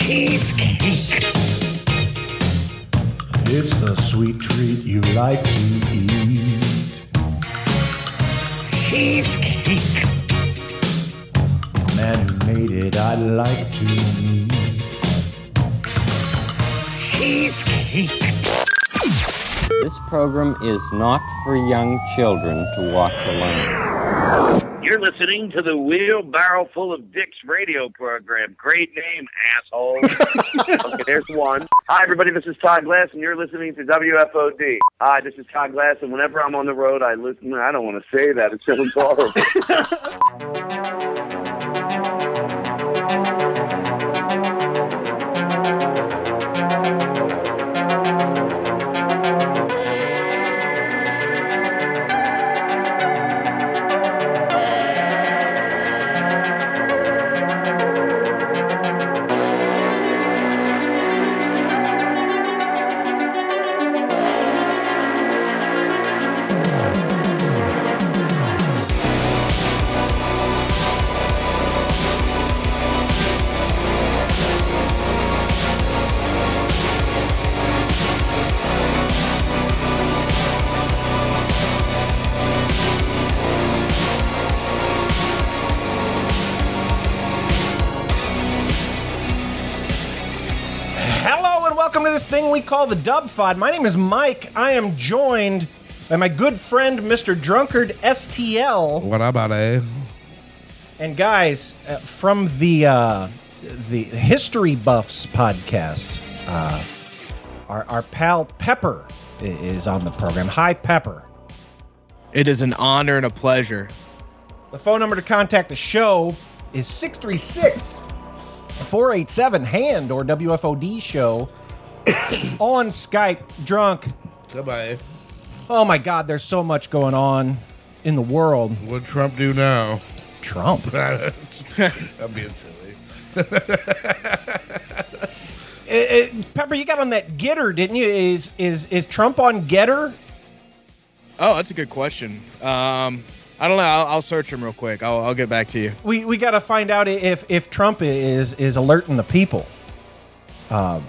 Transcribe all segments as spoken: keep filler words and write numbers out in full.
Cheesecake. It's the sweet treat you like to eat. Cheesecake. The man who made it, I'd like to meet. Cheesecake. This program is not for young children to watch alone. You're listening to the Wheelbarrow Full of Dicks radio program. Great name, asshole. Okay, there's one. Hi, everybody. This is Todd Glass, and you're listening to W F O D. Hi, this is Todd Glass, and whenever I'm on the road, I listen. I don't want to say that. It sounds horrible. This thing we call the Dub Fod. My name is Mike. I am joined by my good friend, Mister Drunkard S T L. What about it? And guys, uh, from the uh, the History Buffs podcast, uh, our, our pal Pepper is on the program. Hi, Pepper. It is an honor and a pleasure. The phone number to contact the show is six three six, four eight seven, HAND or W F O D show. On Skype, Drunk. Goodbye. Oh my God, there's so much going on in the world. What'd Trump do now? Trump? I'm being silly. it, it, Pepper, you got on that Getter, didn't you? Is is is Trump on Getter? Oh, that's a good question. Um, I don't know. I'll, I'll search him real quick. I'll, I'll get back to you. We we got to find out if if Trump is is alerting the people. Um.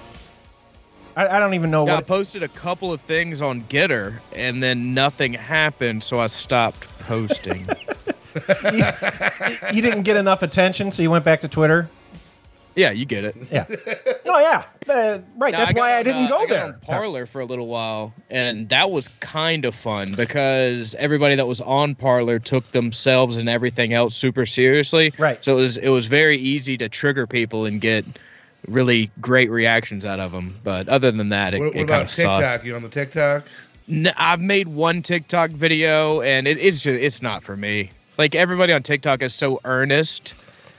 I don't even know yeah, what... I posted a couple of things on Getter, and then nothing happened, so I stopped posting. you, you didn't get enough attention, so you went back to Twitter? Yeah, you get it. Yeah. Oh, yeah. Uh, right, now, that's I why on, I didn't uh, go I there. I got on Parler for a little while, and that was kind of fun, because everybody that was on Parler took themselves and everything else super seriously. Right. So it was, it was very easy to trigger people and get... really great reactions out of them, but other than that, it, what, what it about kind of TikTok? sucked. You on the TikTok? No, I've made one TikTok video, and it, it's just it's not for me. Like everybody on TikTok is so earnest,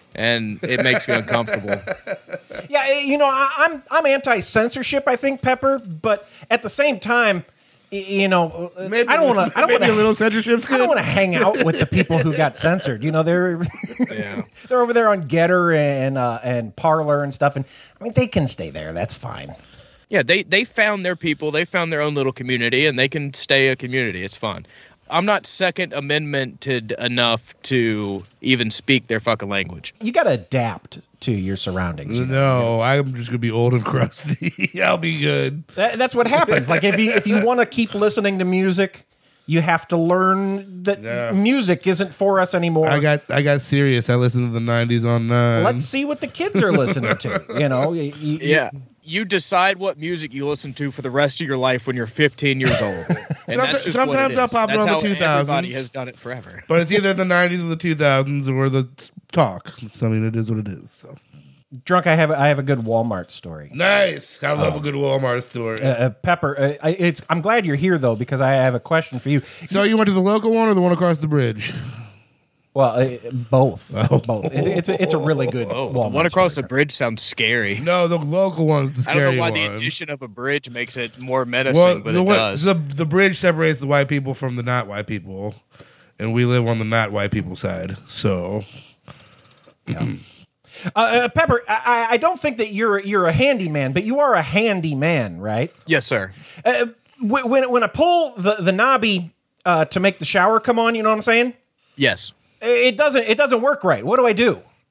and it makes me uncomfortable. Yeah, you know, I, I'm I'm anti-censorship. I think, Pepper, but at the same time, you know, maybe, I don't want to. I don't want a little censorship's good. I don't want to hang out with the people who got censored. You know, they're yeah. they're over there on Getter and uh, and Parler and stuff, and I mean, they can stay there. That's fine. Yeah, they they found their people. They found their own little community, and they can stay a community. It's fun. I'm not Second Amendmented enough to even speak their fucking language. You got to adapt to your surroundings. You know? No, I'm just gonna be old and crusty. I'll be good. That, that's what happens. Like if you if you want to keep listening to music, you have to learn that yeah. music isn't for us anymore. I got I got serious. I listened to the nineties on nine. Let's see what the kids are listening to. You know, you, you, yeah. You decide what music you listen to for the rest of your life when you're fifteen years old. And that's just sometimes I'll pop it on the two thousands. Everybody has done it forever. But it's either the nineties or the two thousands or the talk. I mean, it is what it is. So. Drunk, I have I have a good Walmart story. Nice. I love um, a good Walmart story. Uh, uh, Pepper, uh, I, it's I'm glad you're here though because I have a question for you. So you went to the local one or the one across the bridge? Well, uh, both. Oh. Both. It's, it's, a, it's a really good oh, Walmart the one across story. the bridge sounds scary. No, the local one's the scary one. I don't know why the addition of a bridge makes it more menacing, well, but the, it does. The, the bridge separates the white people from the not white people, and we live on the not white people side. So, yeah. uh, uh, Pepper, I, I don't think that you're you're a handyman, but you are a handy man, right? Yes, sir. Uh, when when I pull the the knobby uh, to make the shower come on, you know what I'm saying? Yes. It doesn't. It doesn't work right. What do I do?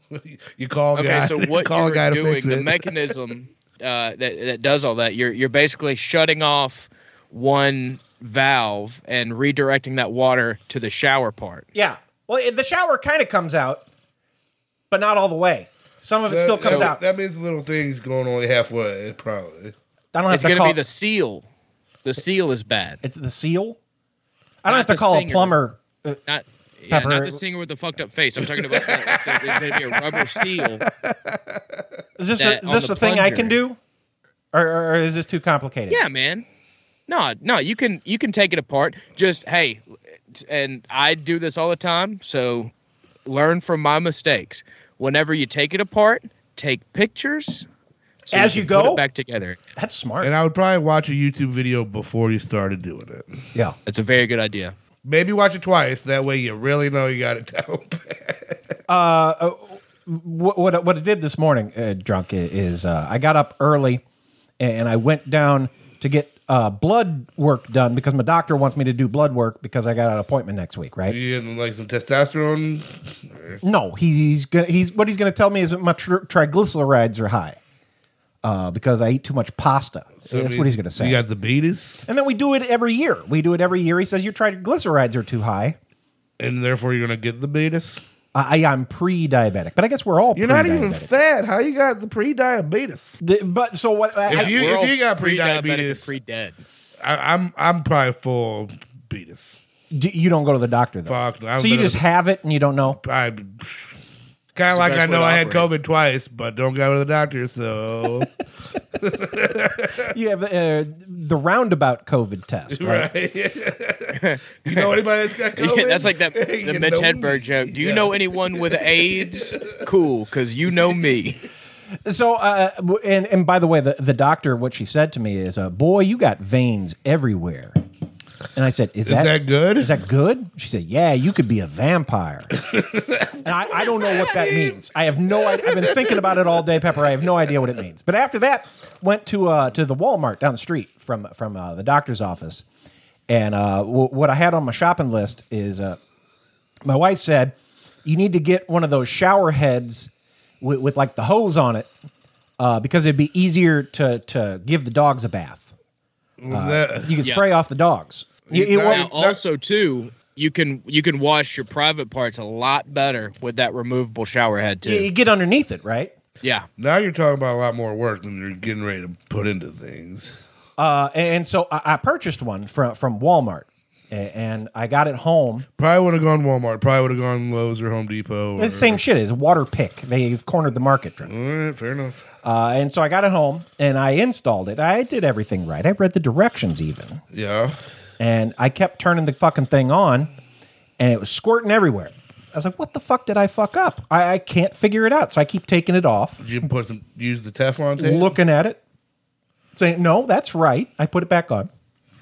You call a Okay, guy. so what call a you're guy to doing, fix the it. mechanism uh, that that does all that, you're you're basically shutting off one valve and redirecting that water to the shower part. Yeah. Well, it- the shower kind of comes out, but not all the way. Some of it still comes that, out. That means the little thing's going only halfway, probably. I don't have It's to going to call be the seal. The seal is bad. It's the seal. I don't Not have to the call a singer. plumber. Uh, Not yeah, Pepper. not the singer with the fucked up face. I'm talking about the, the, there's going to be a rubber seal. is this a, that is on this the a thing I plunger. can do, or, or is this too complicated? Yeah, man. No, no, you can you can take it apart. Just hey, and I do this all the time. So learn from my mistakes. Whenever you take it apart, take pictures so As can you go? put it back together. That's smart. And I would probably watch a YouTube video before you started doing it. yeah. That's a very good idea. Maybe watch it twice. That way you really know you got it down. Uh, uh, what what what I did this morning, uh, drunk, is uh, I got up early and I went down to get uh, blood work done because my doctor wants me to do blood work because I got an appointment next week, right? You getting like some testosterone? No, he's gonna he's what he's gonna tell me is that my tri- triglycerides are high uh, because I eat too much pasta. So That's it what he's means gonna say. You got the beaties, And then we do it every year. We do it every year. He says your triglycerides are too high. and therefore you're gonna get the beaties. I, I'm pre-diabetic, but I guess we're all You're not even pre-diabetic. fat. How you got the pre-diabetes? The- but so what? I, If you We're all if you got pre-diabetic pre-diabetes, and pre-dead. I, I'm I'm probably full beatus. do, you don't go to the doctor though. Fuck, I've so you been just a- have it and you don't know. I kind of like best I way know to I had operate. COVID twice, but don't go to the doctor. So You have uh, the roundabout COVID test, right? right. You know anybody that's got COVID? Yeah, that's like that You the Mitch know Hedberg me. joke. Do you Yeah. know anyone with AIDS? Cool, because you know me. So, uh, w- and and by the way, the, the doctor, what she said to me is, uh, "Boy, you got veins everywhere." And I said, "Is, Is that good? Is that good?" She said, "Yeah, you could be a vampire." And I, I don't know what that means. I have no idea. I've been thinking about it all day, Pepper. I have no idea what it means. But after that, went to uh, to the Walmart down the street from from uh, the doctor's office, and uh, w- what I had on my shopping list is, uh, my wife said, "You need to get one of those shower heads with, with like the hose on it, uh, because it'd be easier to to give the dogs a bath. That- You can Yeah. spray off the dogs." You- it Now- won't- Now, also too, you can you can wash your private parts a lot better with that removable shower head too. you, you get underneath it, right? Yeah, now you're talking about a lot more work than you're getting ready to put into things. Uh, and so I, I purchased one from from Walmart, a- and I got it home. Probably would have gone Walmart. Probably would have gone Lowe's or Home Depot. Or, It's the same shit as Water Pick. They've cornered the market. Drink. All right, fair enough. Uh, and so I got it home and I installed it. I did everything right. I read the directions even, Yeah. and I kept turning the fucking thing on, and it was squirting everywhere. I was like, "What the fuck did I fuck up? I, I can't figure it out." So I keep taking it off, Did you put some use the Teflon tape? looking at it, saying, "No, that's right." I put it back on.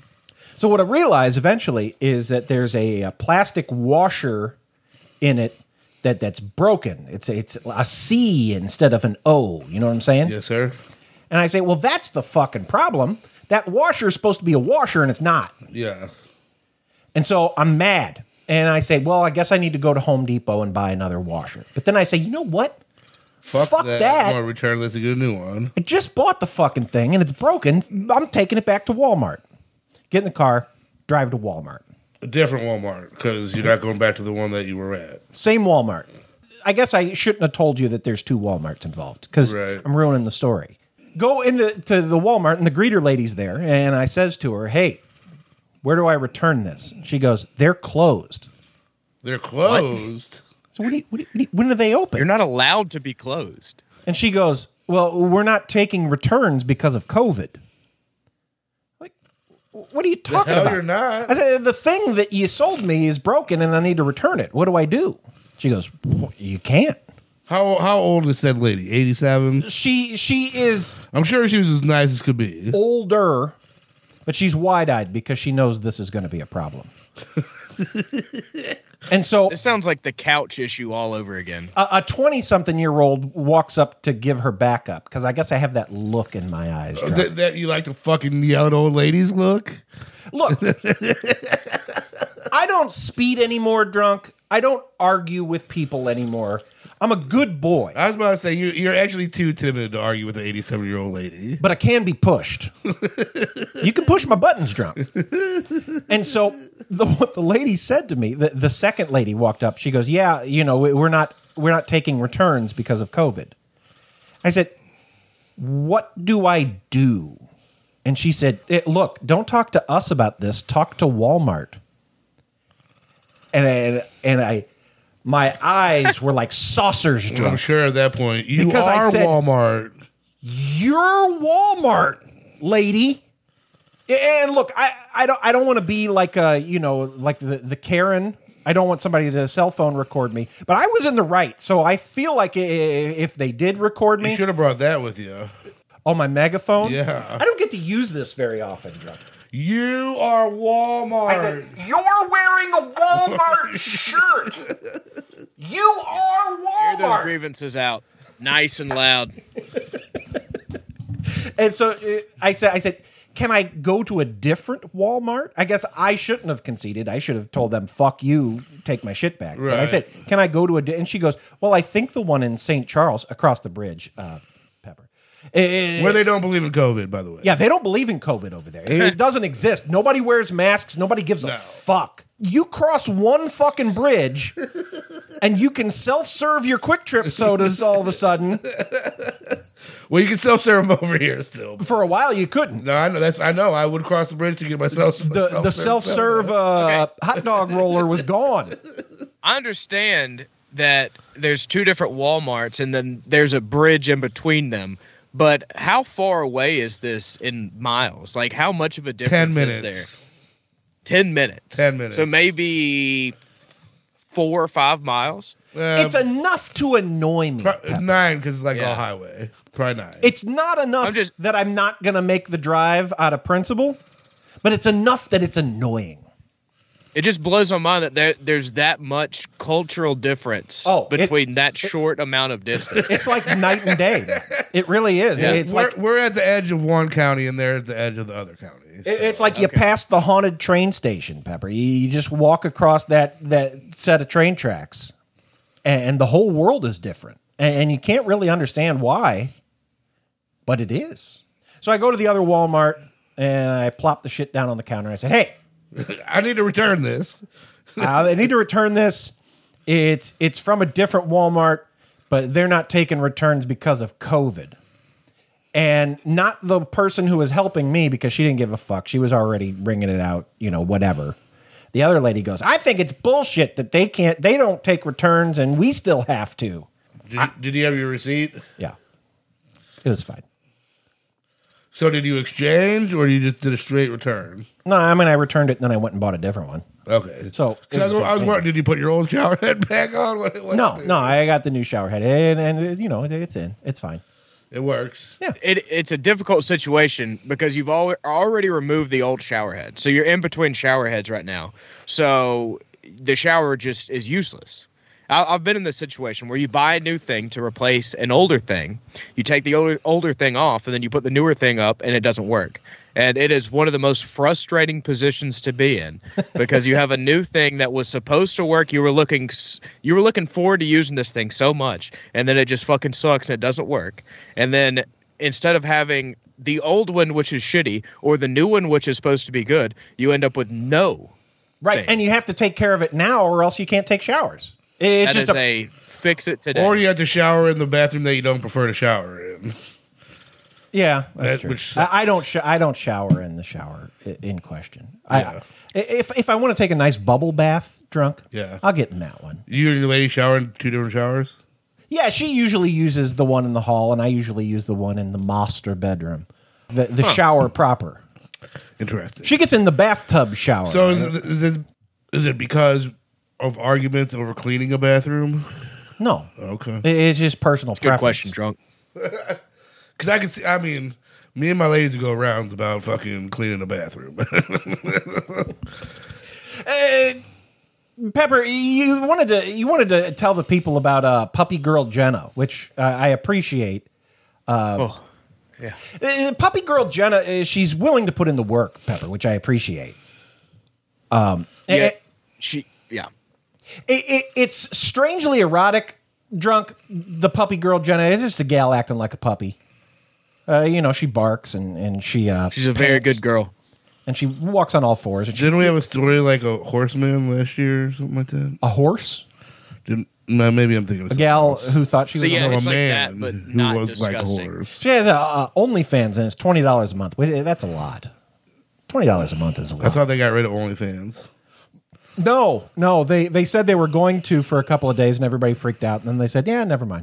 So what I realized eventually is that there's a, a plastic washer in it that that's broken. It's a, it's a C instead of an O. You know what I'm saying? Yes, sir. And I say, well, that's the fucking problem. That washer is supposed to be a washer, and it's not. Yeah. And so I'm mad. And I say, well, I guess I need to go to Home Depot and buy another washer. But then I say, you know what? Fuck, Fuck that. that. I'm gonna return this and get a new one. I just bought the fucking thing, and it's broken. I'm taking it back to Walmart. Get in the car, drive to Walmart. A different Walmart because you're not going back to the one that you were at. Same Walmart. I guess I shouldn't have told you that there's two Walmarts involved because Right. I'm ruining the story. Go into to the Walmart, and the greeter lady's there, and I says to her, hey, where do I return this? She goes, they're closed. They're closed. So what do you, what do you, what do you- when do they open? you're not allowed to be closed. And she goes, well, we're not taking returns because of COVID. Like, what are you The talking hell about? you're not. I said, the thing that you sold me is broken and I need to return it. What do I do? She goes, well, you can't. How how old is that lady? eighty-seven? She she is I'm sure she was as nice as could be. older, but she's wide-eyed because she knows this is going to be a problem. And so This sounds like the couch issue all over again. a twenty-something-year-old walks up to give her backup because I guess I have that look in my eyes. Drunk. That, that you like to fucking yell at old ladies look? Look, I don't speed anymore drunk. I don't argue with people anymore. I'm a good boy, I was about to say you, you're actually too timid to argue with an eighty-seven-year-old lady. but I can be pushed. You can push my buttons, drunk. And so the, what the lady said to me, the, the second lady walked up. She goes, "Yeah, you know, we- we're not we're not taking returns because of COVID." I said, "What do I do?" And she said, eh, "Look, don't talk to us about this. Talk to Walmart." And and, and I. My eyes were like saucers drunk. I'm sure at that point you Because I are said- Walmart. You're Walmart, lady. And look, I, I don't I don't want to be like a you know like the, the Karen. I don't want somebody to cell phone record me. But I was in the right, so I feel like i- if they did record You me should have brought that with you. on my megaphone, Yeah. I don't get to use this very often, drunk. You are Walmart. I said, "You're wearing a Walmart shirt. You are Hear those Walmart." grievances out, nice and loud. And so uh, I said, I said, "Can I go to a different Walmart?" I guess I shouldn't have conceded. I should have told them, "Fuck you, take my shit back." But I Right. said, "Can I go to a?" Di-? And she goes, "Well, I think the one in Saint Charles across the bridge, uh, Pepper." Uh, Where they don't believe in COVID, by the way. yeah, they don't believe in COVID over there. It doesn't exist. Nobody wears masks. Nobody gives a fuck. You cross one fucking bridge, and you can self-serve your Quick Trip sodas all of a sudden. Well, you can self serve them over here still. For a while, you couldn't. No, I know that's. I know. I would cross the bridge to get myself The, the self-serve uh, hot dog roller was gone. I understand that there's two different Walmarts and then there's a bridge in between them. But how far away is this in miles? Like, how much of a ten difference minutes. is there? Ten minutes. Ten minutes. So maybe four or five miles. Uh, It's enough to annoy me. pro- Pepper. nine because it's like Yeah. all highway. Probably nine. It's not enough I'm just- that I'm not going to make the drive out of principle, but it's enough that it's annoying. It just blows my mind that there, there's that much cultural difference Oh, it- between that short amount of distance. It's like night and day. It really is. Yeah. It's we're, like we're at the edge of one county and they're at the edge of the other county. it- it's like you pass the haunted train station, Pepper. You, you just walk across that that set of train tracks, and the whole world is different, and, and you can't really understand why, but it is. So I go to the other Walmart and I plop the shit down on the counter. And I said, "Hey, I need to return this. uh, they need to return this. It's it's from a different Walmart, but they're not taking returns because of COVID." And not the person who was helping me because she didn't give a fuck. She was already ringing it out, you know, whatever. The other lady goes, "I think it's bullshit that they can't, they don't take returns and we still have to." Did, did you have your receipt? Yeah, it was fine. So did you exchange or you just did a straight return? No, I mean, I returned it and then I went and bought a different one. Okay. So, it 'Cause I was was, the I was same wondering, did you put your old shower head back on? What, what No, happened? no, I got the new shower head and, and you know, it's in. It's fine. It works. Yeah. It, it's a difficult situation because you've al- already removed the old shower head. So you're in between shower heads right now. So the shower just is useless. I, I've been in this situation where you buy a new thing to replace an older thing. You take the older, older thing off and then you put the newer thing up and it doesn't work. And it is one of the most frustrating positions to be in because you have a new thing that was supposed to work. You were looking, s- you were looking forward to using this thing so much, and then it just fucking sucks and it doesn't work. And then instead of having the old one, which is shitty, or the new one, which is supposed to be good, you end up with no. Right. thing. And you have to take care of it now or else you can't take showers. It's That is just a, fix it today. Or you have to shower in the bathroom that you don't prefer to shower in. Yeah, that's That- true. which I, I don't. Sh- I don't shower in the shower i- in question. Yeah. I, if if I want to take a nice bubble bath, drunk, Yeah. I'll get in that one. You and your lady shower in two different showers? Yeah, she usually uses the one in the hall, and I usually use the one in the master bedroom, the the shower proper. Interesting. She gets in the bathtub shower. so is it, is it is it because of arguments over cleaning a bathroom? no, Okay. It- it's just personal Good preference. question, drunk. Because I can see, I mean, me and my ladies would go rounds about fucking cleaning the bathroom. Uh, Pepper, you wanted to you wanted to tell the people about uh, puppy girl Jenna, which uh, I appreciate. oh, yeah. Uh, puppy girl Jenna, uh, she's willing to put in the work, Pepper, which I appreciate. Um, Yeah. it- She, yeah. it, it, it's strangely erotic Drunk, the puppy girl, Jenna, is just a gal acting like a puppy. Uh, you know, she barks and, and she... Uh, She's a very pants, good girl. And she walks on all fours. And she, Didn't we have a story like a horseman last year or something like that? a horse? Didn't, no, maybe I'm thinking of A something gal else. who thought she So was yeah, a No, horse? a it's like man that, but who not was like a disgusting. horse. She has a, uh, OnlyFans and it's twenty dollars a month. Wait, that's a lot. twenty dollars a month is a lot. I thought they got rid of OnlyFans. No, no, they they said they were going to for a couple of days, and everybody freaked out. And then they said, "Yeah, never mind."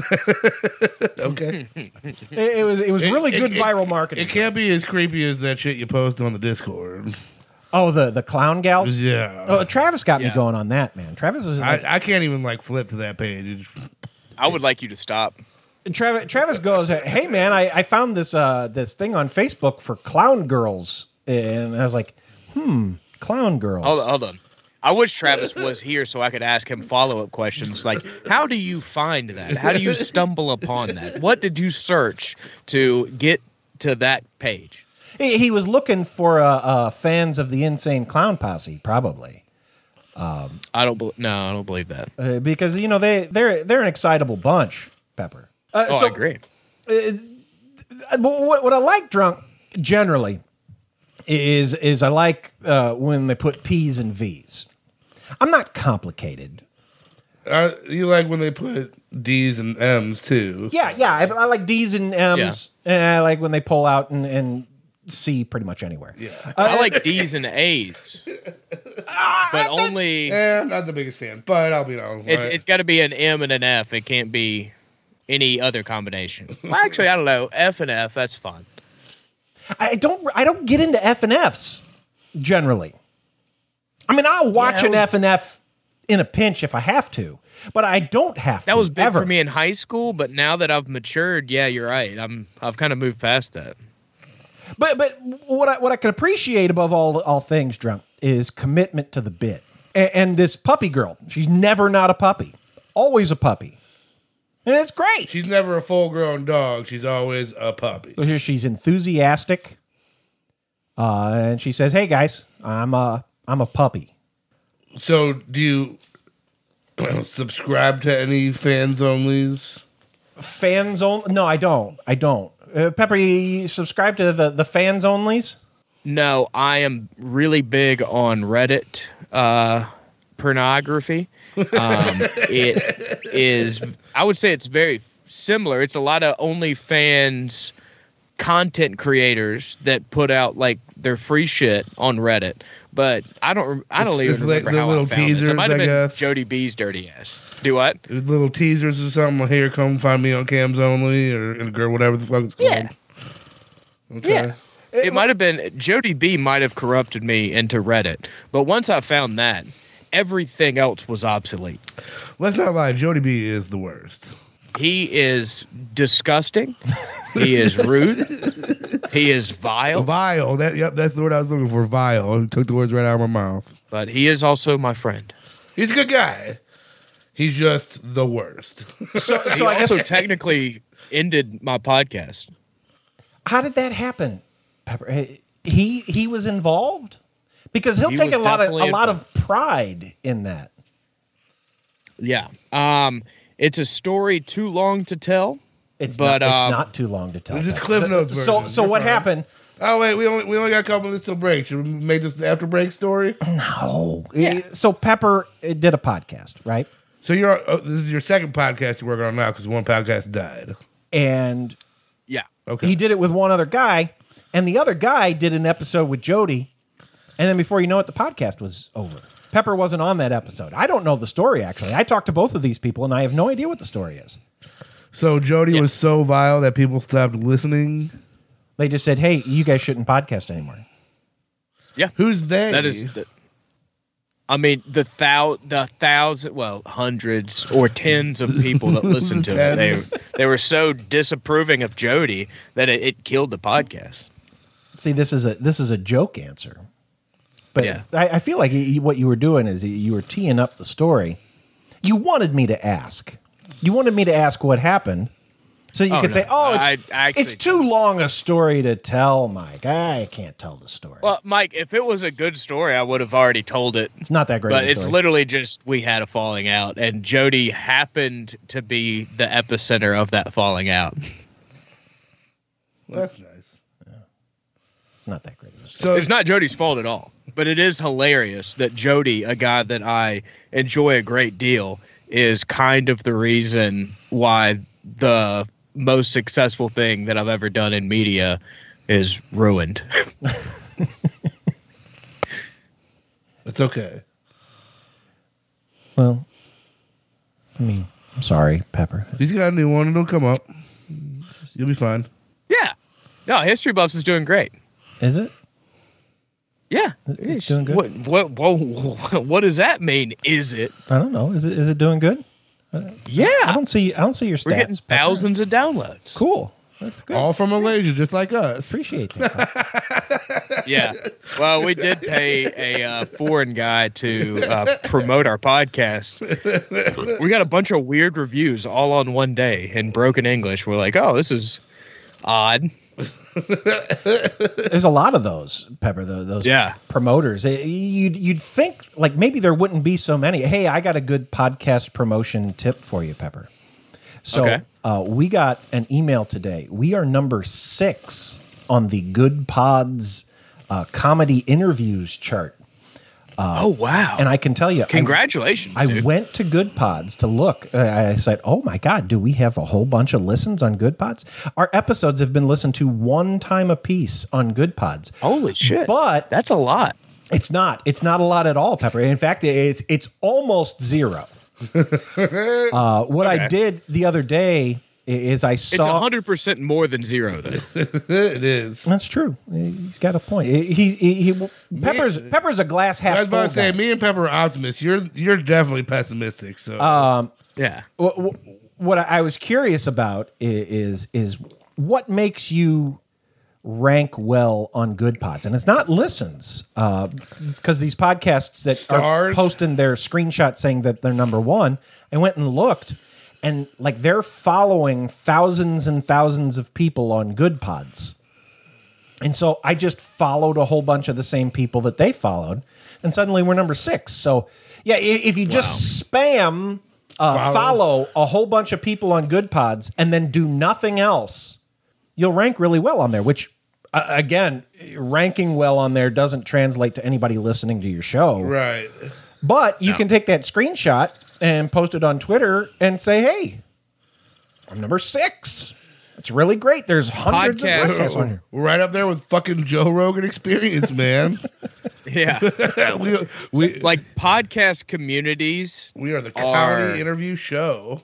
Okay. it, it was it was really It- good it- viral It marketing. can't be as creepy as that shit you post on the Discord. Oh, the the clown gals. Yeah. Oh, Travis got me Yeah. going on that, man. Travis was like, I, I can't even like flip to that page. It's- I would like you to stop. Travis, Travis goes, "Hey, man, I, I found this uh, this thing on Facebook for clown girls," and I was like, "Hmm, clown girls." Hold on, hold on. I wish Travis was here so I could ask him follow-up questions like, how do you find that? How do you stumble upon that? What did you search to get to that page? He, he was looking for uh, uh, fans of the Insane Clown Posse, probably, I don't. Be- no, I don't believe that. uh, because you know they they're they're an excitable bunch. Pepper. Uh, Oh, so, I agree. uh, what, what I like drunk generally is is I like uh, when they put P's and V's. I'm not complicated. Uh, you like when they put D's and M's too. Yeah, yeah. I, I like D's and M's, and I like when they pull out and, and C pretty much anywhere. Yeah. I like D's and A's, but only Eh, I'm not the biggest fan, but I'll be honest. it's it's got to be an M and an F. It can't be any other combination. Well, actually, I don't know. F and F, that's fine. I don't I don't get into F and Fs generally. I mean, I'll watch Yeah, an I was- F and F in a pinch if I have to, but I don't have to. That was big ever. for me in high school, but now that I've matured, yeah, you're right. I'm I've kind of moved past that. But but what I what I can appreciate above all all things, drunk, is commitment to the bit. And, and this puppy girl, she's never not a puppy, always a puppy, and it's great. She's never a full-grown dog. She's always a puppy. She's enthusiastic, uh, and she says, "Hey guys, I'm a I'm a puppy." So, do you subscribe to any fans onlys? Fans only? No, I don't. I don't. Uh, Pepper, you subscribe to the the fans onlys? No, I am really big on Reddit uh, pornography. Um, it is, I would say it's very similar. It's a lot of OnlyFans content creators that put out like their free shit on Reddit. But I don't, I don't It's- even it's like remember the how little I found this. teasers, It might have I been guess. Jody B's dirty ass. Do what? There's little teasers or something. Here, come find me on Cams Only or, or whatever the fuck it's called. Yeah. Okay. Yeah. It might have been Jody B might have corrupted me into Reddit, but once I found that, everything else was obsolete. Let's not lie. Jody B is the worst. He is disgusting. He is rude. He is vile. Vile. That yep. That's the word I was looking for. Vile. He took the words right out of my mouth. But he is also my friend. He's a good guy. He's just the worst. So, He so I guess also technically ended my podcast. how did that happen, Pepper? He he was involved because he'll He take a was lot of a definitely lot of pride in that. Yeah. Um, it's a story too long to tell. It's But, not, it's um, not too long to tell. Just Pepper. Cliff Notes So version. so You're what fine. happened? Oh wait, we only we only got a couple minutes till break. Should we make this the after break story? No. Eh, So Pepper eh, did a podcast, right? So you're oh, this is your second podcast you're working on now because one podcast died. And Yeah. Okay. he did it with one other guy, and the other guy did an episode with Jody, and then before you know it, the podcast was over. Pepper wasn't on that episode. I don't know the story, actually. I talked to both of these people, and I have no idea what the story is. So Jody Yeah. was so vile that people stopped listening. They just said, hey, you guys shouldn't podcast anymore. Who's they? That is the, I mean, the thou the thousand, well, hundreds or tens of people that listened to it. Tens. They they were so disapproving of Jody that it, it killed the podcast. See, this is a this is a joke answer. But Yeah. I, I feel like you, what you were doing is you were teeing up the story. You wanted me to ask. You wanted me to ask what happened So you Oh, could no. say, "Oh, it's, I- I actually it's too long a story to tell, Mike. I can't tell the story. Well, Mike, if it was a good story, I would have already told it. it's not that great. But of a it's story. literally just we had a falling out, and Jody happened to be the epicenter of that falling out. Well, that's nice. It's not that great of a story. So It's not Jody's fault at all, but it is hilarious that Jody, a guy that I enjoy a great deal, is kind of the reason why the most successful thing that I've ever done in media is ruined. it's okay. Well, I mean, I'm sorry, Pepper. He's got a new one. It'll come up. You'll be fine. Yeah. No, History Buffs is doing great. Is it? Yeah. It's doing good? What, what, whoa, what does that mean? Is it? I don't know. Is it is it doing good? Yeah. I don't see. I don't see your stats. We're getting Pepper. thousands of downloads. Cool. That's good. All from Malaysia, just like us. Appreciate that. Yeah. Well, we did pay a uh, foreign guy to uh, promote our podcast. We got a bunch of weird reviews all on one day in broken English. We're like, oh, this is odd. There's a lot of those, Pepper. Those, those Yeah. promoters. Eh, You'd you'd think like maybe there wouldn't be so many. Hey, I got a good podcast promotion tip for you, Pepper. So Okay. uh, we got an email today. We are number six on the Good Pods uh, comedy interviews chart. oh, wow. And I can tell you, I- Congratulations. I dude. went to Good Pods to look. Uh, I said, "Oh my God, do we have a whole bunch of listens on Good Pods?" Our episodes have been listened to one time a piece on Good Pods. Holy shit. But That's a lot. it's not. It's not a lot at all, Pepper. In fact, it's it's almost zero. uh, what I Okay. did the other day i- is I It's saw. one hundred percent more than zero, though. It is. That's true. He's got a point. He, he, he, he- Pepper's Pepper's a glass half I was full. about to say, guy. me and Pepper are optimists. You're you're definitely pessimistic. So Um, Yeah. what, what- what I was curious about i- is is what makes you rank well on Good Pods, and it's not listens, because these podcasts that are Stars? posting their screenshot saying that they're number one. I went and looked, and like they're following thousands and thousands of people on Good Pods, and so I just followed a whole bunch of the same people that they followed, and suddenly we're number six. So yeah, i- if you just spam. Uh, Follow. follow a whole bunch of people on Good Pods and then do nothing else, you'll rank really well on there, which, uh, again, ranking well on there doesn't translate to anybody listening to your show. right. But you No. can take that screenshot and post it on Twitter and say, hey, I'm number six. It's really great. There's hundreds Podcast. of podcasts on here. We're right up there with fucking Joe Rogan Experience, man. Yeah. we we Like podcast communities. we are the are- comedy interview show.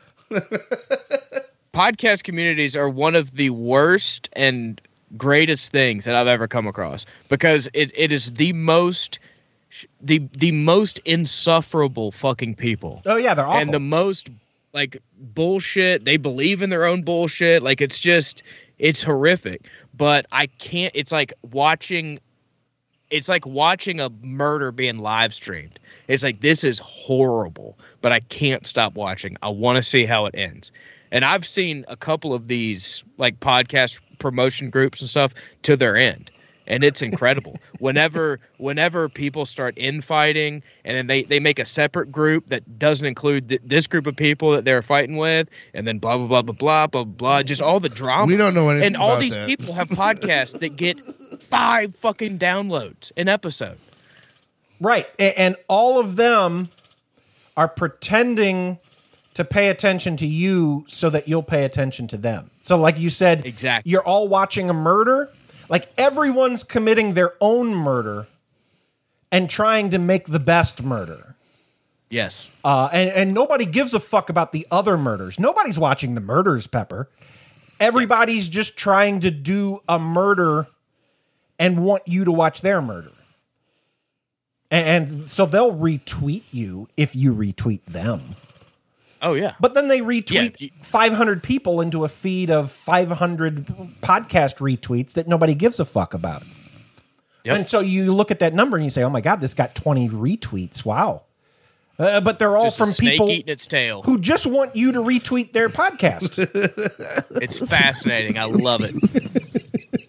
Podcast communities are one of the worst and greatest things that I've ever come across, because it, it is the most the the most insufferable fucking people. Oh, yeah, they're awful. And the most like bullshit. They believe in their own bullshit. Like it's just it's horrific. But I can't it's like watching it's like watching a murder being live streamed. It's like, this is horrible, but I can't stop watching. I want to see how it ends. And I've seen a couple of these like podcast promotion groups and stuff to their end. And it's incredible. whenever whenever people start infighting, and then they, they make a separate group that doesn't include th- this group of people that they're fighting with, and then blah, blah, blah, blah, blah, blah, blah, just all the drama. We don't know anything And all about these that. people have podcasts that get five fucking downloads an episode. Right. A- And all of them are pretending to pay attention to you so that you'll pay attention to them. So like you said, Exactly. you're all watching a murder. Like everyone's committing their own murder and trying to make the best murder. Yes. Uh, and, and nobody gives a fuck about the other murders. Nobody's watching the murders, Pepper. Everybody's just trying to do a murder and want you to watch their murder. And, and so they'll retweet you if you retweet them. Oh, yeah. But then they retweet Yeah, you- five hundred people into a feed of five hundred podcast retweets that nobody gives a fuck about. Yep. And so you look at that number and you say, oh my God, this got twenty retweets. Wow. Uh, but they're all Just a from snake people eating its tail. who just want you to retweet their podcast. It's fascinating. I love it.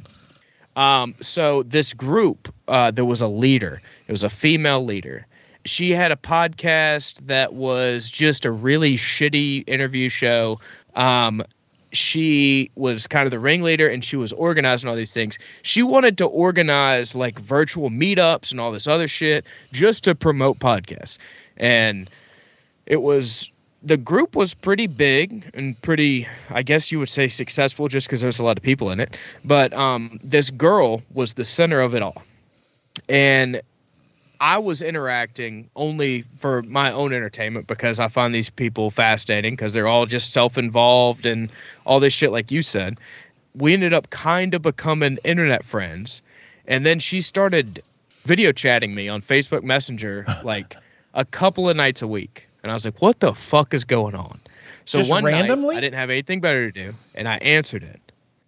Um, so this group, uh, there was a leader. It was a female leader. She had a podcast that was just a really shitty interview show. Um, she was kind of the ringleader, and she was organizing all these things. She wanted to organize like virtual meetups and all this other shit just to promote podcasts. And it was, the group was pretty big and pretty, I guess you would say, successful, just because there's a lot of people in it. But um, this girl was the center of it all. And I was interacting only for my own entertainment because I find these people fascinating because they're all just self-involved and all this shit, like you said. We ended up kind of becoming internet friends. And then she started video chatting me on Facebook Messenger like a couple of nights a week. And I was like, what the fuck is going on? So Just one randomly? night I didn't have anything better to do, and I answered it.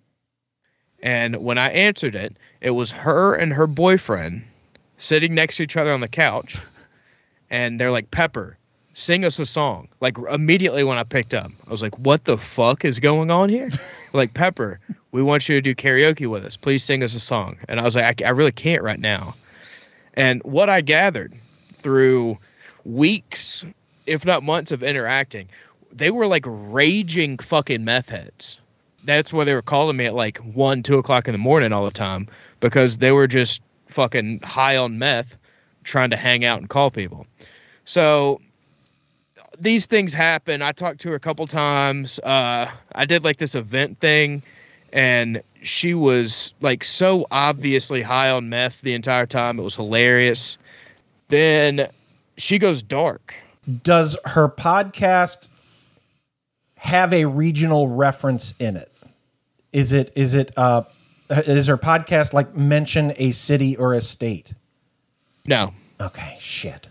And when I answered it, it was her and her boyfriend sitting next to each other on the couch. And they're like, Pepper, sing us a song. Like immediately when I picked up, I was like, what the fuck is going on here? Like, Pepper, we want you to do karaoke with us. Please sing us a song. And I was like, I, I really can't right now. And what I gathered through weeks, if not months of interacting, they were like raging fucking meth heads. That's why they were calling me at like one, two o'clock in the morning all the time, because they were just fucking high on meth trying to hang out and call people. So these things happen. I talked to her a couple times. Uh, I did like this event thing, and she was like so obviously high on meth the entire time. It was hilarious. Then she goes dark. Does her podcast have a regional reference in it? Is it is it uh is her podcast like mention a city or a state? No. Okay, shit.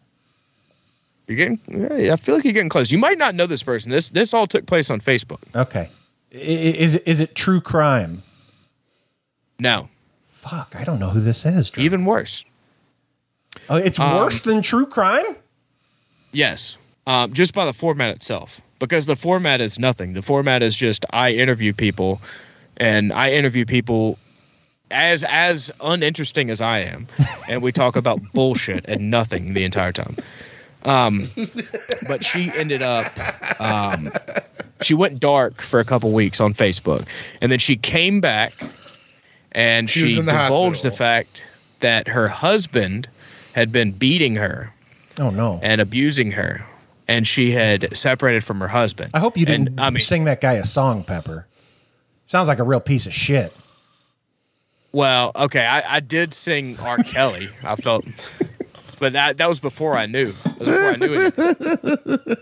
You're getting I feel like you're getting close. You might not know this person. This this all took place on Facebook. Okay. I- Is it is it true crime? No. Fuck, I don't know who this is. Drew. Even worse. Oh, it's Um, worse than true crime? Yes. Um, just by the format itself. Because the format is nothing. The format is just I interview people, and I interview people as as uninteresting as I am, and we talk about bullshit and nothing the entire time. Um, but she ended up, um, she went dark for a couple weeks on Facebook, and then she came back, and She she, was in the divulged hospital. the fact that her husband had been beating her Oh no. and abusing her, and she had separated from her husband. I hope you didn't And, I mean, sing that guy a song, Pepper. Sounds like a real piece of shit. well, okay, I, I did sing R. Kelly. I felt, but that that was before I knew. That was before I knew anything.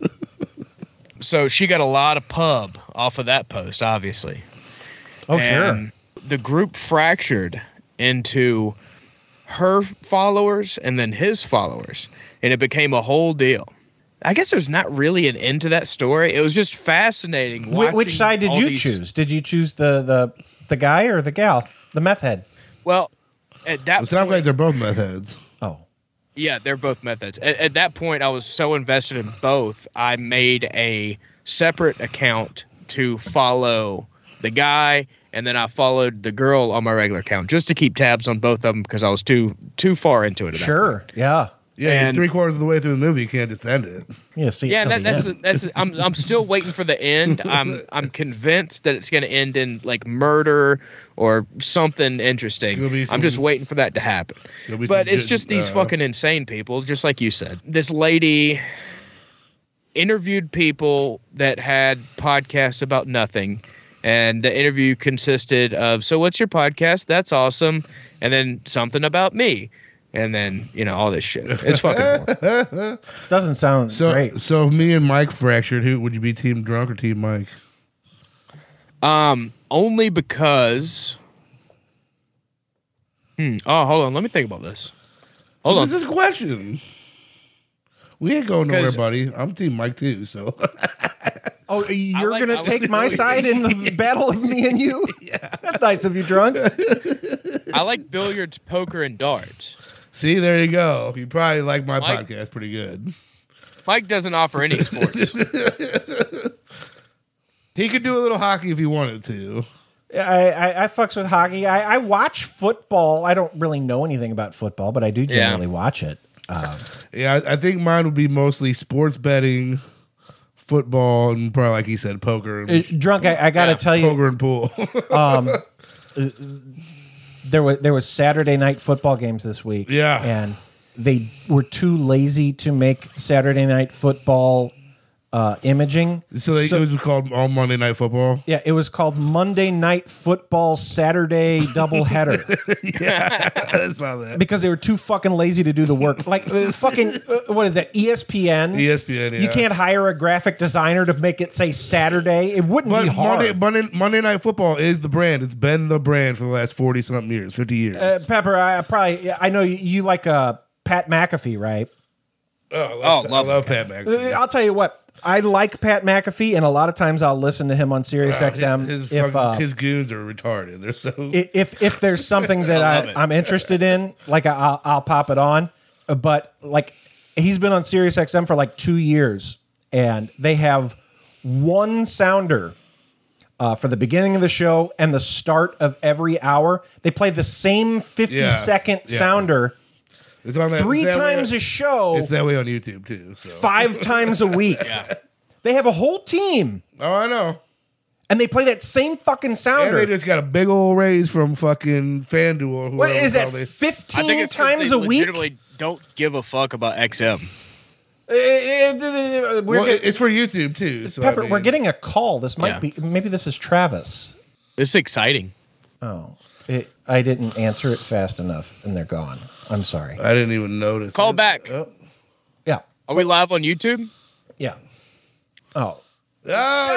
So she got a lot of pub off of that post, obviously. Oh, And the group fractured into her followers and then his followers, and it became a whole deal. I guess there's not really an end to that story. It was just fascinating. sure. Wh- watching which side did all you these- choose? Did you choose the, the, the guy or the gal? The meth head? Well, at that It sounds point, like they're both meth heads. Oh. yeah, they're both methods. At, at that point, I was so invested in both, I made a separate account to follow the guy, and then I followed the girl on my regular account just to keep tabs on both of them because I was too too far into it. At that Sure. point. Yeah. Yeah, you're And- three quarters of the way through the movie, you can't just end it. Yeah, see it Yeah, till that, the that's end. that's. I'm I'm still waiting for the end. I'm I'm convinced that it's going to end in like murder or something interesting. It'll be I'm just some- waiting for that to happen. It'll be But some it's j- just these uh, fucking insane people, just like you said. This lady interviewed people that had podcasts about nothing, and the interview consisted of, so what's your podcast? That's awesome. And then something about me. And then, you know, all this shit. It's fucking boring. Doesn't sound So, great. so if me and Mike fractured, who would you be, Team Drunk or Team Mike? Um, only because. Hmm. Oh, hold on. Let me think about this. Hold on. This is a question. We ain't going nowhere, 'Cause- buddy. I'm Team Mike too. So Oh, you're like- going I to like take my side in the battle of me and you? Yeah. That's nice of you, Drunk. I like billiards, poker, and darts. See, there you go. You probably like my Mike- podcast pretty good. Mike doesn't offer any sports. He could do a little hockey if he wanted to. I, I, I fucks with hockey. I, I watch football. I don't really know anything about football, but I do generally Yeah. watch it. Um, Yeah, I, I think mine would be mostly sports betting, football, and probably, like he said, poker and, uh, drunk, I, I got to Yeah, tell you, poker and pool. um, uh, there was there was Saturday night football games this week. Yeah. and they were too lazy to make Saturday night football uh, imaging. so, they, it was called All Monday Night Football. Yeah, it was called Monday Night Football Saturday Doubleheader Yeah, I saw that. because they were too fucking lazy to do the work. Like uh, fucking uh, what is that? E S P N. E S P N, yeah. You can't hire a graphic designer to make it say Saturday. It wouldn't But be hard. Monday, Monday, Monday Night Football is the brand. It's been the brand for the last forty-something years, fifty years. Uh, Pepper, I probably I know you, you like uh, Pat McAfee, right? oh, I oh, love, love I love it. Pat Uh, McAfee. I'll tell you what. I like Pat McAfee, and a lot of times I'll listen to him on Sirius X M. his, if fucking- uh, his goons are retarded. They're so... i- if if there's something that I love I, it. I'm interested in, like I- I'll, I'll pop it on. Uh, But like he's been on Sirius X M for like two years, and they have one sounder uh, for the beginning of the show and the start of every hour. They play the same fifty Yeah, second yeah. sounder It's on that, three it's that way- times a show, It's that way on YouTube, too. So. five times a week. They have a whole team, Oh, I know. and they play that same fucking And sounder. they just got a big old raise from fucking FanDuel. Or What whoever is the that? hell they- I Fifteen think it's 'cause times they a week. legitimately don't give a fuck about X M. Uh, uh, We're Well, get- it's for YouTube, too. So, Pepper, I mean, we're getting a call. This might Yeah. be. Maybe this is Travis. This is exciting. Oh, it, I didn't answer it fast enough, and they're gone. I'm sorry. I didn't even notice. Call it. back. Oh. Yeah, Are we live on YouTube? yeah. Oh, Oh,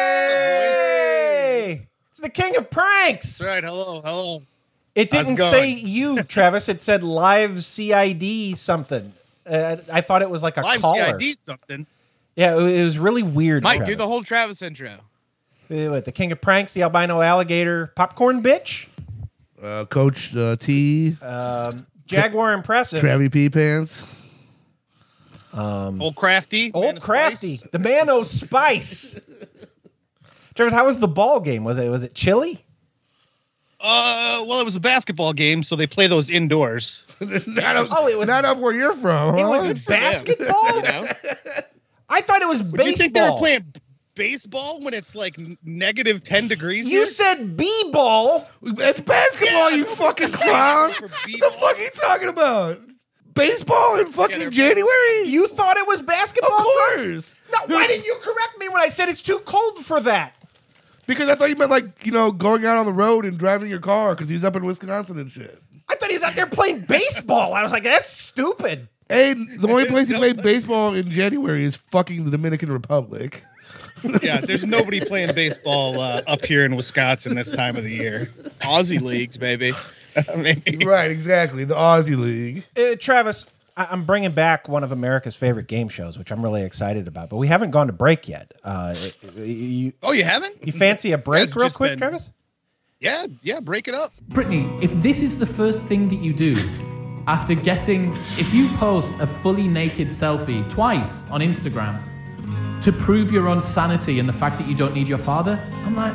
hey! It's the king of pranks. Right. Hello. Hello. It How's didn't it going? say you, Travis. It said live C I D something. Uh, I thought it was like a Live caller. C I D something. Yeah, it, it was really weird. Mike, Travis. do the whole Travis intro. Uh, what, the king of pranks, the albino alligator, popcorn bitch, Uh, Coach uh, T, um, Jaguar impressive, Travie P Pants. Old Crafty. Man old of crafty, Spice. the man o' spice. Travis, how was the ball game? Was it was it chilly? Uh, well, it was a basketball game, so they play those indoors. not up, Oh, it was- not up where you're from. It huh? was them, basketball. You know? I thought it was Would baseball. you think they were playing b- baseball when it's like n- negative ten degrees? You here? said b-ball. It's basketball, Yeah, you nobody's fucking playing clown. for What the b-ball. fuck are you talking about? Baseball in fucking they're- January? You thought it was Of basketball? course. No, why didn't you correct me when I said it's too cold for that? Because I thought you meant like, you know, going out on the road and driving your car because he's up in Wisconsin and shit. I thought he was out there playing baseball. I was like, that's stupid. And the only place he played baseball in January is fucking the Dominican Republic. Yeah, there's nobody playing baseball uh, up here in Wisconsin this time of the year. Aussie leagues, baby. Maybe. Right, exactly. The Aussie League. Uh, Travis, I- I'm bringing back one of America's favorite game shows, which I'm really excited about. But we haven't gone to break yet. Uh, you, Oh, you haven't? you fancy a break It's real just quick, been- Travis? Yeah, yeah. Break it up. Brittany, if this is the first thing that you do after getting, if you post a fully naked selfie twice on Instagram to prove your own sanity and the fact that you don't need your father, I'm like,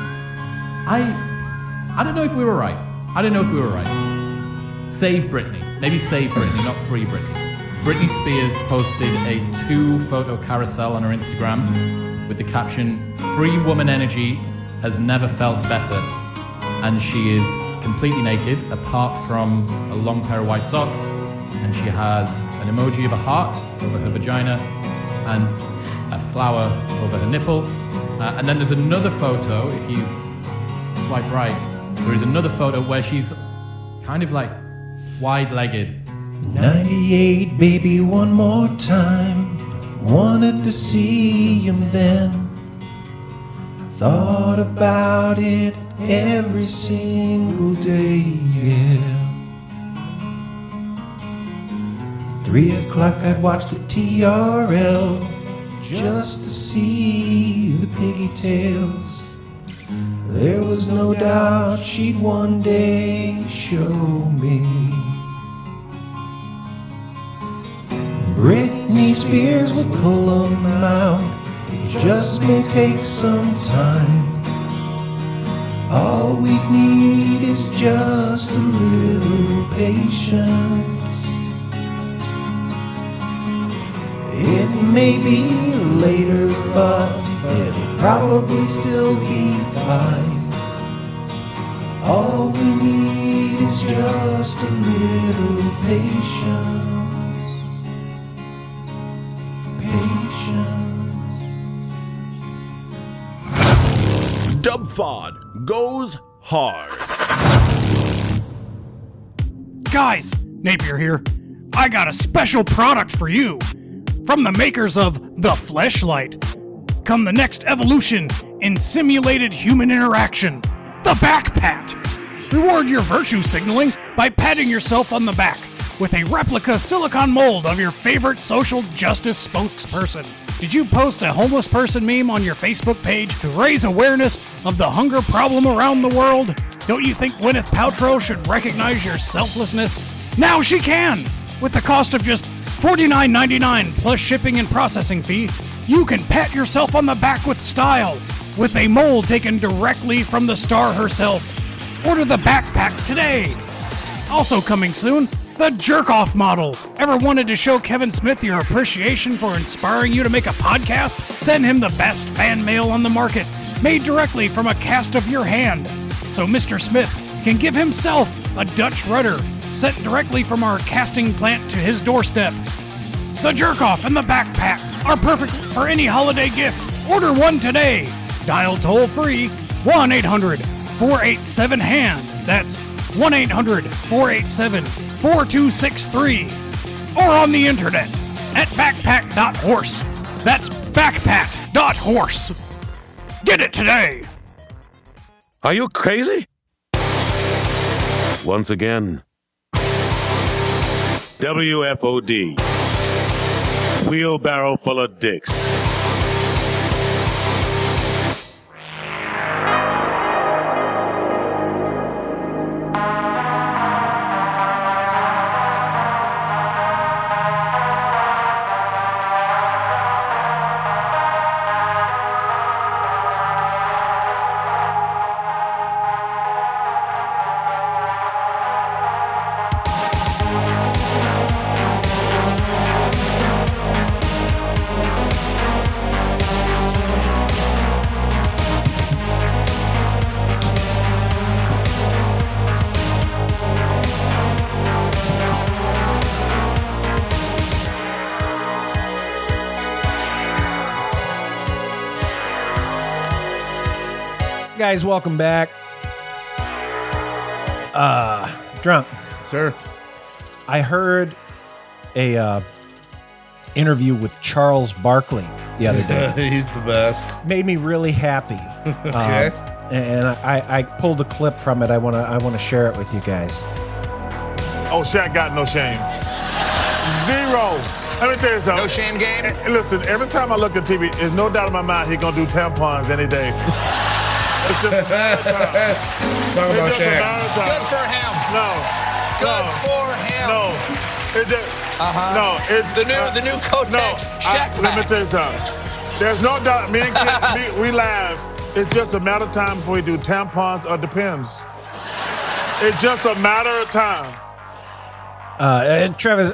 I, I don't know if we were right. I don't know if we were right. Save Brittany. Maybe save Brittany, not free Brittany. Britney Spears posted a two-photo carousel on her Instagram with the caption, "Free woman energy has never felt better." And she is completely naked, apart from a long pair of white socks. And she has an emoji of a heart over her vagina and a flower over her nipple. Uh, and then there's another photo, if you swipe right, there is another photo where she's kind of like wide-legged. ninety-eight, baby, one more time. Wanted to see him then. Thought about it every single day, yeah. Three o'clock, I'd watch the T R L just to see the piggy tails. There was no doubt she'd one day show me. Spears will pull 'em out. It just may take some time. All we need is just a little patience. It may be later, but it'll probably still be fine. All we need is just a little patience. Patience. Dubfod goes hard. Guys, Napier here. I got a special product for you. From the makers of The Fleshlight, come the next evolution in simulated human interaction, the Back Pat. Reward your virtue signaling by patting yourself on the back with a replica silicone mold of your favorite social justice spokesperson. Did you post a homeless person meme on your Facebook page to raise awareness of the hunger problem around the world? Don't you think Gwyneth Paltrow should recognize your selflessness? Now she can! With the cost of just forty-nine ninety-nine plus shipping and processing fee, you can pat yourself on the back with style, with a mold taken directly from the star herself. Order the backpack today. Also coming soon, the jerk-off model. Ever wanted to show Kevin Smith your appreciation for inspiring you to make a podcast? Send him the best fan mail on the market, made directly from a cast of your hand. So Mister Smith can give himself a Dutch rudder, sent directly from our casting plant to his doorstep. The jerk-off and the backpack are perfect for any holiday gift. Order one today. Dial toll-free one eight hundred four eight seven hand. That's one eight hundred four eight seven four two six three. Or on the internet at backpack dot horse. That's backpack dot horse. Get it today. Are you crazy? Once again, W F O D. Wheelbarrow full of dicks. Guys, welcome back. Uh, Drunk. Sir. I heard a uh, interview with Charles Barkley the other day. He's the best. Made me really happy. Okay. Um, and I, I pulled a clip from it. I want to I want to share it with you guys. Oh, Shaq got no shame. Zero. Let me tell you something. No shame game? Eh, Listen, every time I look at T V, there's no doubt in my mind he's going to do tampons any day. It's just a matter of time. Talk about It's just a Shaq. matter of time. Good for him. No. Good no. for him. No. It just, Uh-huh. No, it's The new- uh, the new Kotex no, Shaq I- Let me pack. tell you something. There's no doubt. Me and Kid, we, we laugh. It's just a matter of time before we do tampons or depends. It's just a matter of time. Uh, and Travis,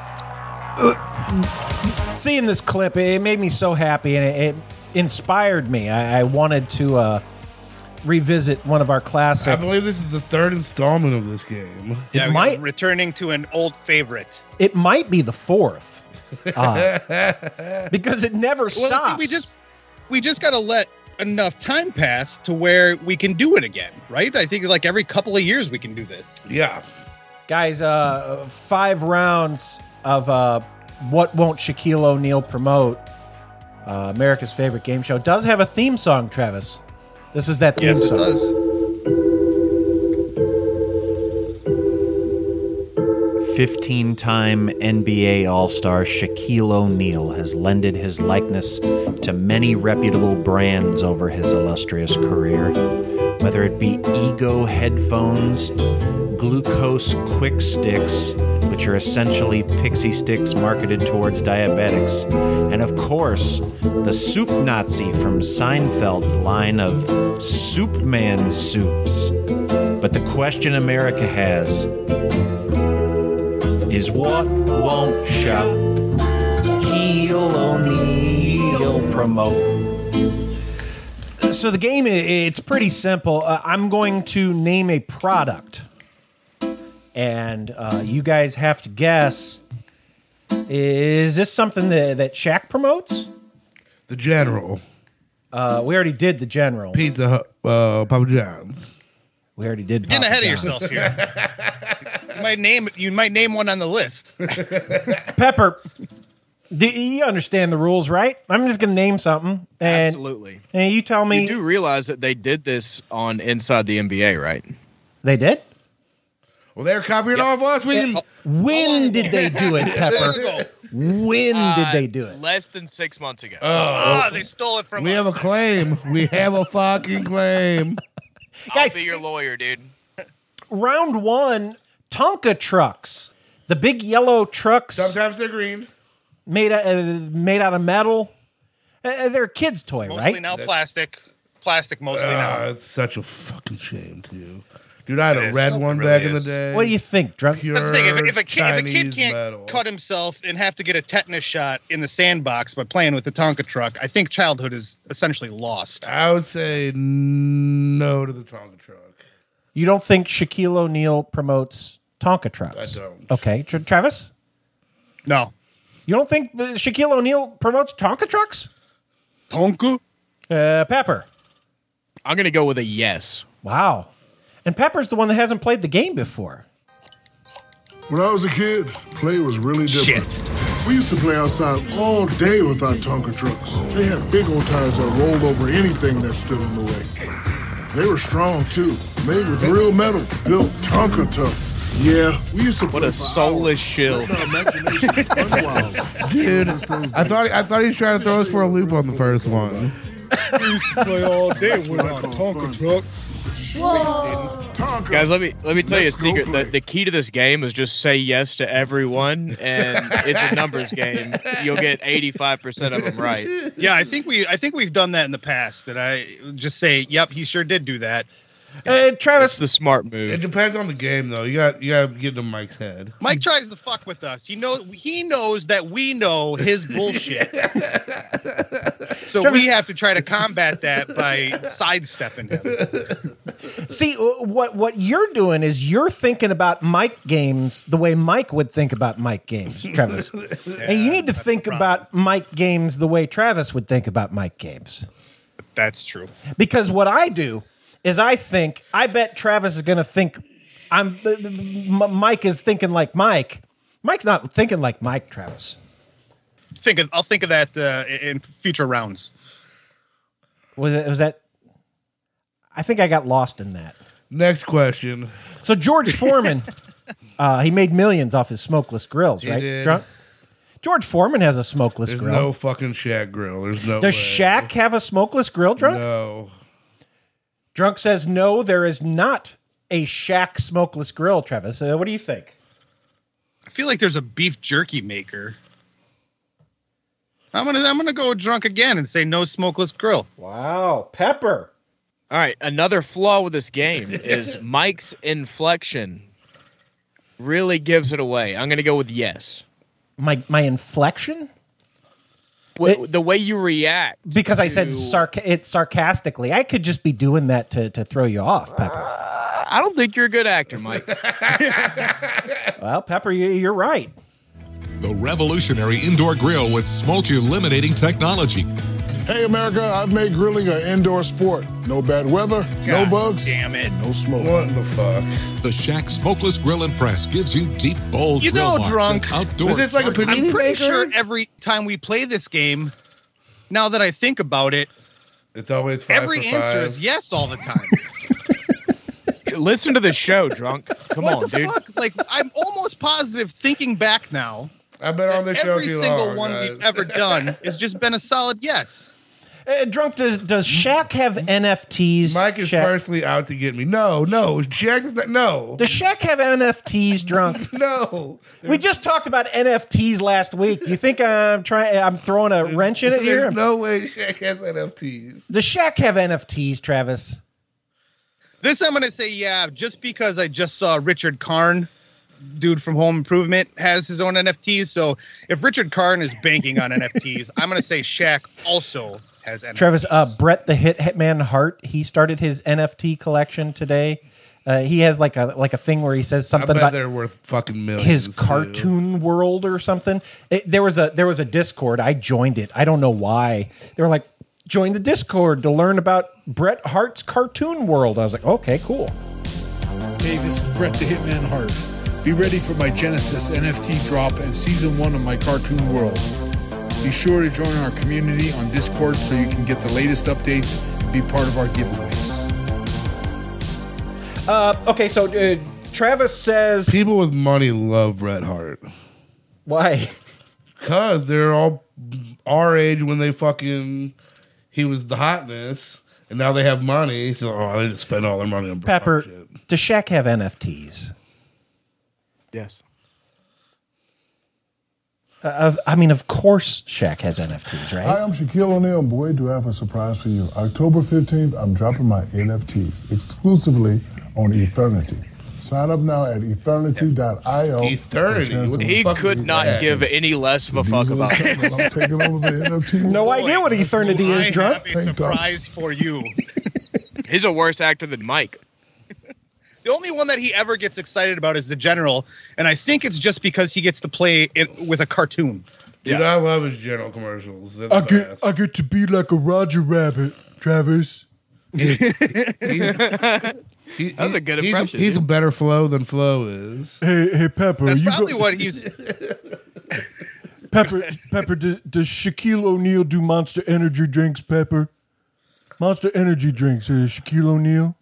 uh, seeing this clip, it made me so happy, and it, it inspired me. I, I wanted to uh, revisit one of our classic. I believe this is the third installment of this game. Yeah, It we're might- returning to an old favorite. It might be the fourth, uh, because it never stops. Well, see, we just we just got to let enough time pass to where we can do it again, right? I think like every couple of years we can do this. Yeah. Guys, uh, five rounds of uh, What Won't Shaquille O'Neal Promote, uh, America's favorite game show, does have a theme song, Travis. This is that theme Yes, it song. does. fifteen-time N B A All-Star Shaquille O'Neal has lended his likeness to many reputable brands over his illustrious career, whether it be Ego headphones, Glucose Quick Sticks, which are essentially pixie sticks marketed towards diabetics. And of course, the Soup Nazi from Seinfeld's line of Soup Man soups. But the question America has is what won't Shaquille O'Neal promote? So the game, it's pretty simple. Uh, I'm going to name a product, and uh, you guys have to guess, is this something that, that Shaq promotes? The General. Uh, we already did the General. Pizza Hut, uh, Papa John's. We already did Getting Papa ahead John's. of yourself here. you might name you might name one on the list. Pepper, do you understand the rules, right? I'm just going to name something. And, Absolutely. And you tell me. You do realize that they did this on Inside the N B A, right? They did? Well, they're copying yep. off us. We can... When did they do it, Pepper? When uh, did they do it? Less than six months ago. Oh, oh they stole it from we us. We have a claim. We have a fucking claim. I'll Guys, be your lawyer, dude. Round one, Tonka trucks. The big yellow trucks. Sometimes they're green. Made out, uh, made out of metal. Uh, they're a kid's toy, mostly right? Mostly now plastic. Plastic mostly uh, now. It's such a fucking shame, too. Dude, I had it a is. red one really back is. in the day. What do you think, Drunk? Pure That's the thing. If, if, a kid, if a kid Chinese can't metal. cut himself and have to get a tetanus shot in the sandbox by playing with the Tonka truck, I think childhood is essentially lost. I would say no to the Tonka truck. You don't think Shaquille O'Neal promotes Tonka trucks? I don't. Okay. Tra- Travis? No. You don't think uh, Shaquille O'Neal promotes Tonka trucks? Tonka? Uh, Pepper? I'm going to go with a yes. Wow. And Pepper's the one that hasn't played the game before. When I was a kid, play was really different. Shit. We used to play outside all day with our Tonka trucks. They had big old tires that rolled over anything that stood in the way. They were strong, too. Made with real metal. Built Tonka tough. Yeah, we used to play What a soulless shill. Dude, I thought I thought he was trying to throw us for a loop on the first one. We used to play all day with our Tonka truck. Whoa. Tonka. Guys, let me let me tell Let's you a go secret. play. The, the key to this game is just say yes to everyone, and it's a numbers game. You'll get eighty-five percent of them right. Yeah, I think we I think we've done that in the past. And I just say, yep, he sure did do that. Uh, Travis, That's the smart move. It depends on the game, though. You got you got to get to Mike's head. Mike tries to fuck with us. He knows he knows that we know his bullshit. So we have to try to combat that by sidestepping him. See, what what you're doing is you're thinking about Mike games the way Mike would think about Mike games, Travis. Yeah, and you need to think problem. about Mike games the way Travis would think about Mike games. That's true. Because what I do is I think, I bet Travis is going to think, I'm. M- Mike is thinking like Mike. Mike's not thinking like Mike, Travis. Think of, I'll think of that uh, in future rounds. Was it? Was that? I think I got lost in that. Next question. So George Foreman, uh, he made millions off his smokeless grills, He right? did. Drunk? George Foreman has a smokeless There's grill. no fucking Shaq grill. There's no. Does way. Shaq have a smokeless grill, Drunk? No. Drunk says no. There is not a Shaq smokeless grill. Travis, uh, what do you think? I feel like there's a beef jerky maker. I'm gonna I'm gonna go drunk again and say no smokeless grill. Wow, Pepper. All right, another flaw with this game is Mike's inflection really gives it away. I'm going to go with yes. My my inflection? W- the way you react. Because I to- said sarc- it sarcastically. I could just be doing that to, to throw you off, Pepper. Uh, I don't think you're a good actor, Mike. Well, Pepper, you, you're right. The revolutionary indoor grill with smoke eliminating technology. Hey, America, I've made grilling an indoor sport. No bad weather, no God bugs, damn it. no smoke. What the fuck? The Shaq Smokeless Grill and Press gives you deep, bold You grill know, marks drunk. and outdoor. Was this like a target- panini I'm pretty maker? sure every time we play this game, now that I think about it, It's always five every for answer five. is yes all the time. Listen to the show, drunk. Come what on, the dude. fuck? Like, I'm almost positive thinking back now. I've been on that this show every too single long, one guys. we've ever done has just been a solid yes. Uh, drunk, does does Shaq have N F Ts? Mike is Shaq? personally out to get me. No, no. Shaq is not. No. Does Shaq have N F Ts, drunk? No. We just talked about N F Ts last week. You think I'm trying? I'm throwing a wrench in it here? There's no way Shaq has N F Ts. Does Shaq have N F Ts, Travis? This I'm going to say, yeah, just because I just saw Richard Karn, dude from Home Improvement, has his own N F Ts. So if Richard Karn is banking on N F Ts, I'm going to say Shaq also has N F Ts. Travis, uh, Bret the Hit Hitman Hart, he started his N F T collection today. Uh, he has like a like a thing where he says something I bet about they're worth fucking millions. his too. cartoon world or something. It, there was a there was a Discord. I joined it. I don't know why. They were like, join the Discord to learn about Bret Hart's cartoon world. I was like, okay, cool. Hey, this is Bret the Hitman Hart. Be ready for my Genesis N F T drop and season one of my cartoon world. Be sure to join our community on Discord so you can get the latest updates and be part of our giveaways. Uh, okay, so uh, Travis says people with money love Bret Hart. Why? Because they're all our age when they fucking he was the hotness, and now they have money, so oh, they just spend all their money on Bret Pepper. Hart shit. Does Shaq have N F Ts? Yes. Uh, I mean, of course Shaq has N F Ts, right? Hi, I'm Shaquille O'Neal. Boy, do I have a surprise for you. October fifteenth, I'm dropping my N F Ts exclusively on Eternity. Sign up now at eternity dot io. Eternity? He could not give any less of a fuck about I'm this. taking over the N F T. No idea what Eternity Do is, I drunk. have a surprise for you. He's a worse actor than Mike. The only one that he ever gets excited about is the General, and I think it's just because he gets to play it with a cartoon. Dude, I love his General commercials. That's I the get, best. I get to be like a Roger Rabbit, Travis. He's- he- That was a good he's impression, He's a dude. better Flo than Flo is. Hey, hey, Pepper. That's you probably go- what he's. Pepper, Pepper. Does, does Shaquille O'Neal do Monster Energy drinks? Pepper, Monster Energy drinks. Uh, Shaquille O'Neal.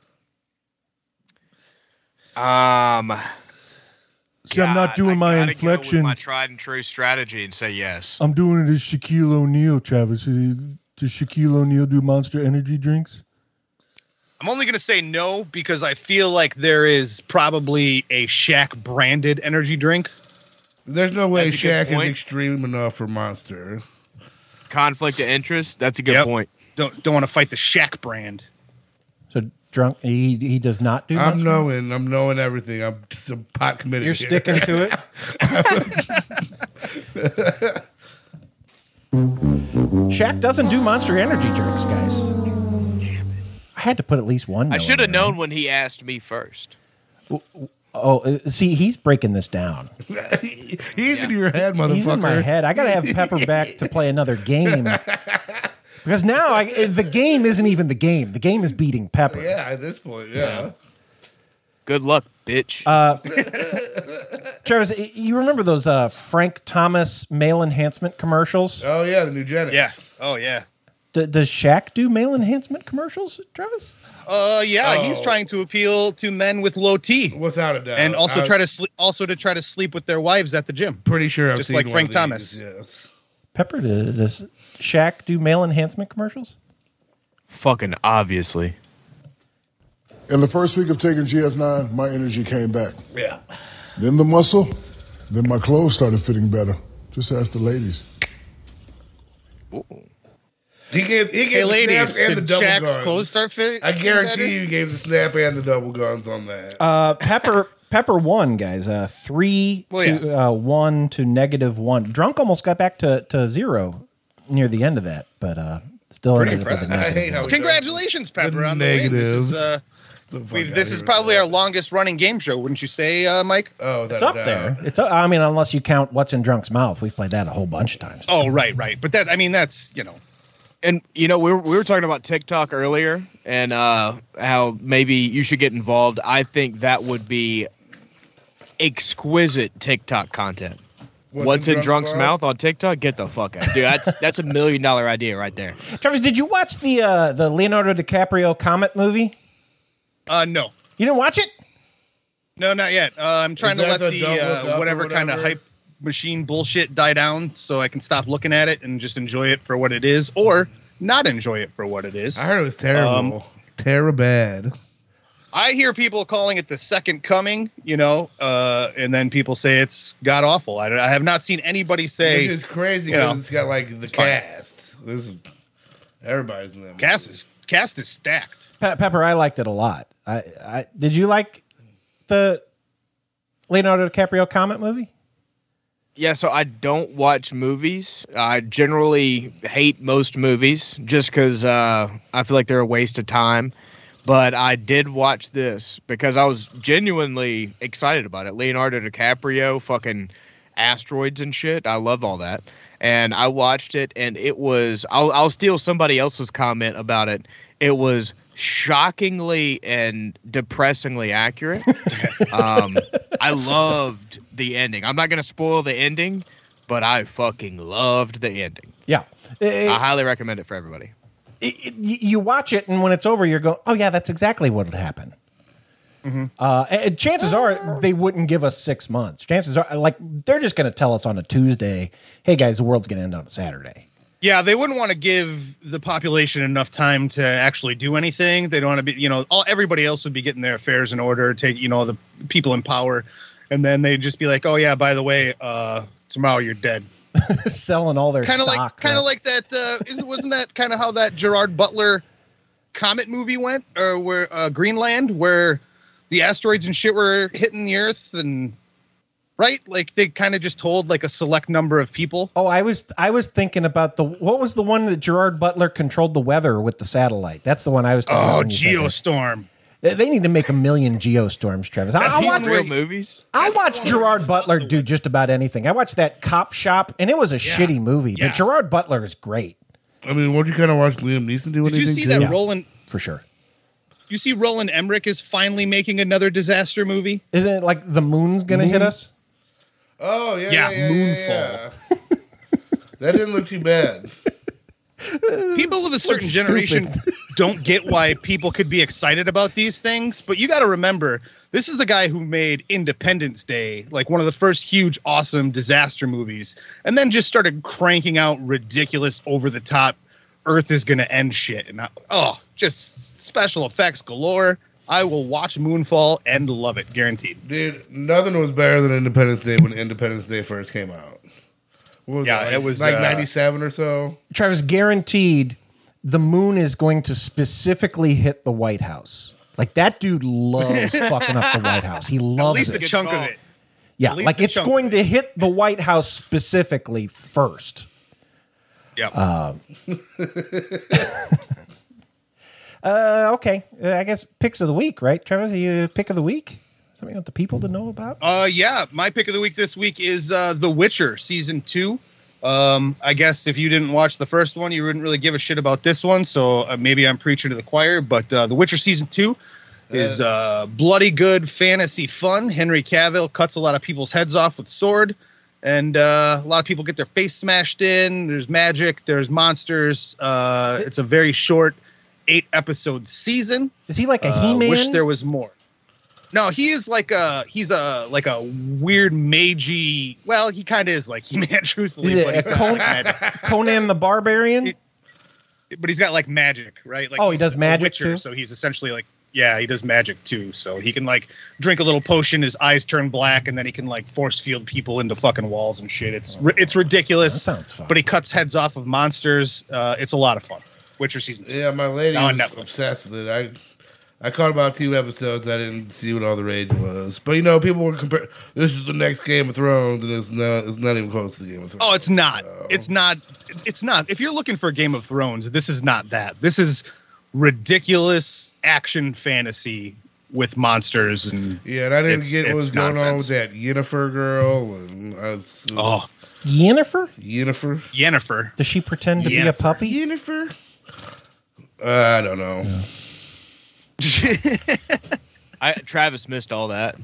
Um, See, I'm not doing my gotta go with inflection. my tried and true strategy and say yes. I'm doing it as Shaquille O'Neal, Travis. Uh, Does Shaquille O'Neal do Monster Energy drinks? I'm only going to say no because I feel like there is probably a Shaq branded energy drink. There's no way That's a good Shaq is point. extreme enough for Monster. Conflict of interest. That's a good Yep. point. Don't don't want to fight the Shaq brand. So drunk, he he does not do. I'm Monster? knowing. I'm knowing everything. I'm just a pot committed. You're here. sticking to it. Shaq doesn't do Monster Energy drinks, guys. I had to put at least one. I no should have in there. known when he asked me first. Oh, uh, see, he's breaking this down. He's in your head, motherfucker. He's in my head. I got to have Pepper back to play another game. Because now I, the game isn't even the game. The game is beating Pepper. Yeah, at this point, yeah. Good luck, bitch. Uh, Travis, you remember those uh, Frank Thomas male enhancement commercials? Oh yeah, the Nugenics. Yeah. Oh yeah. D- does Shaq do male enhancement commercials, Travis? Uh yeah, Oh. he's trying to appeal to men with low T. Without a doubt. And also I- try to sleep also to try to sleep with their wives at the gym. Pretty sure I've Just seen like one Frank of these, Thomas. Yes. Pepper, does, does Shaq do male enhancement commercials? Fucking obviously. In the first week of taking G F nine, my energy came back. Yeah. Then the muscle, then my clothes started fitting better. Just ask the ladies. He gave he gave Hey the ladies, snap and the did double Shaq's guns. clothes start fitting? I guarantee you, he gave the snap and the double guns on that. Uh, Pepper Pepper won, guys. Uh, three Well, to uh, one to negative one. Drunk almost got back to, to zero near the end of that, but uh, still Pretty ended up with a impressive. negative I hate how one. he Congratulations, Pepper, The on the win. This is, negatives. uh, The fuck we've, outta this here is with probably that. our longest running game show, wouldn't you say, uh, Mike? Oh, without It's a up doubt. there. It's uh, I mean, unless you count what's in Drunk's mouth, we've played that a whole bunch of times. Oh, right, right. But that, I mean, that's, you know. And you know, we were we were talking about TikTok earlier and uh, how maybe you should get involved. I think that would be exquisite TikTok content. What's What's in in Drunk's Drunk's mouth? mouth on TikTok? Get the fuck out, dude. That's that's a million dollar idea right there. Travis, did you watch the uh, the Leonardo DiCaprio Comet movie? Uh, no. You didn't watch it? No, not yet. Uh, I'm trying Is to that let the the Don't Look uh, Up or whatever kind of whatever? hype machine bullshit die down so I can stop looking at it and just enjoy it for what it is. Or not enjoy it for what it is. I heard it was terrible. Um, terrible bad. I hear people calling it the second coming, you know, uh, and then people say it's god awful. I, I have not seen anybody say It's crazy you know, because it's got like the cast. There's everybody's in them. Cast is cast is stacked. Pe- Pepper, I liked it a lot. I, I did you like the Leonardo DiCaprio Comet movie? Yeah, so I don't watch movies. I generally hate most movies just because uh, I feel like they're a waste of time. But I did watch this because I was genuinely excited about it. Leonardo DiCaprio, fucking asteroids and shit. I love all that. And I watched it, and it was... I'll, I'll steal somebody else's comment about it. It was shockingly and depressingly accurate. um, I loved the ending. I'm not going to spoil the ending, but I fucking loved the ending. Yeah. It, I highly recommend it for everybody. It, it, you watch it, and when it's over, you're going, oh, yeah, that's exactly what would happen. Mm-hmm. Uh, and chances are they wouldn't give us six months. Chances are, like, they're just going to tell us on a Tuesday, hey, guys, the world's going to end on a Saturday. Yeah, they wouldn't want to give the population enough time to actually do anything. They don't want to be, you know, all everybody else would be getting their affairs in order, take, you know, the people in power. And then they'd just be like, oh, yeah, by the way, uh, tomorrow you're dead. Selling all their kind of stock. like, kind of like that. Uh, isn't wasn't that kind of how that Gerard Butler Comet movie went, or where uh, Greenland, where the asteroids and shit were hitting the Earth, and right, like they kind of just told like a select number of people. Oh, I was I was thinking about the what was the one that Gerard Butler controlled the weather with the satellite? That's the one I was thinking. Oh, about Geostorm. They need to make a million Geostorms, Travis. I, I'll watch real movies. I'll watch Gerard Butler do just about anything. I watched that Cop Shop, and it was a Yeah. shitty movie, Yeah. but Gerard Butler is great. I mean, won't you kind of watch Liam Neeson do Did anything? you see too? that Yeah. Roland? For sure. You see Roland Emmerich is finally making another disaster movie. Isn't it like the moon's going to hit Moon? us? Oh yeah, Yeah, yeah, yeah, Moonfall. yeah, yeah. That didn't look too bad. People of a certain Looks generation stupid. don't get why people could be excited about these things, but you got to remember, this is the guy who made Independence Day, like one of the first huge, awesome disaster movies, and then just started cranking out ridiculous, over-the-top, Earth is going to end shit. And I, oh, just special effects galore. I will watch Moonfall and love it, guaranteed. Dude, nothing was better than Independence Day when Independence Day first came out. What was Yeah, it, like, it was, like uh, ninety-seven or so. Travis, guaranteed the moon is going to specifically hit the White House. Like, that dude loves fucking up the White House. He At loves least it. a chunk of it. Yeah, at least like a it's chunk going of to hit the White House specifically first. Yeah. Um, uh, okay, uh, I guess picks of the week, right? Travis, are you pick of the week? Something you want the people to know about? Uh, yeah, my pick of the week this week is uh, The Witcher season two. Um, I guess if you didn't watch the first one, you wouldn't really give a shit about this one. So uh, maybe I'm preaching to the choir. But uh, The Witcher season two is uh, bloody good fantasy fun. Henry Cavill cuts a lot of people's heads off with sword, and uh, a lot of people get their face smashed in. There's magic. There's monsters. Uh, it's a very short eight episode season. Is he like a Uh, He-Man? Wish there was more. No, he is like a he's a like a weird magey. Well, he kind of is like He-Man, truthfully, Is it but a he's got, Con- like, magic. Conan the Barbarian? But he's got like magic, right? Like Oh, he he's does a magic Witcher, too? So he's essentially like, yeah, he does magic too. So he can like drink a little potion, his eyes turn black, and then he can like force field people into fucking walls and shit. It's ri- it's ridiculous. That sounds fun. But he cuts heads off of monsters. Uh, it's a lot of fun. Witcher season. Yeah, my lady Now on was Netflix. obsessed with it. I I caught about two episodes. I didn't see what all the rage was, but you know, people were comparing. This is the next Game of Thrones, and it's not. It's not even close to Game of Thrones. Oh, it's not. It's not. It's not. If you're looking for Game of Thrones, this is not that. This is ridiculous action fantasy with monsters and Yeah, and I didn't it's- get what it's was going on with nonsense. that Yennefer girl, and I was, it was Oh, Yennefer? Yennefer. Yennefer. Does she pretend to be a Yennefer. puppy? Yennefer. Uh, I don't know. I, Travis missed all that.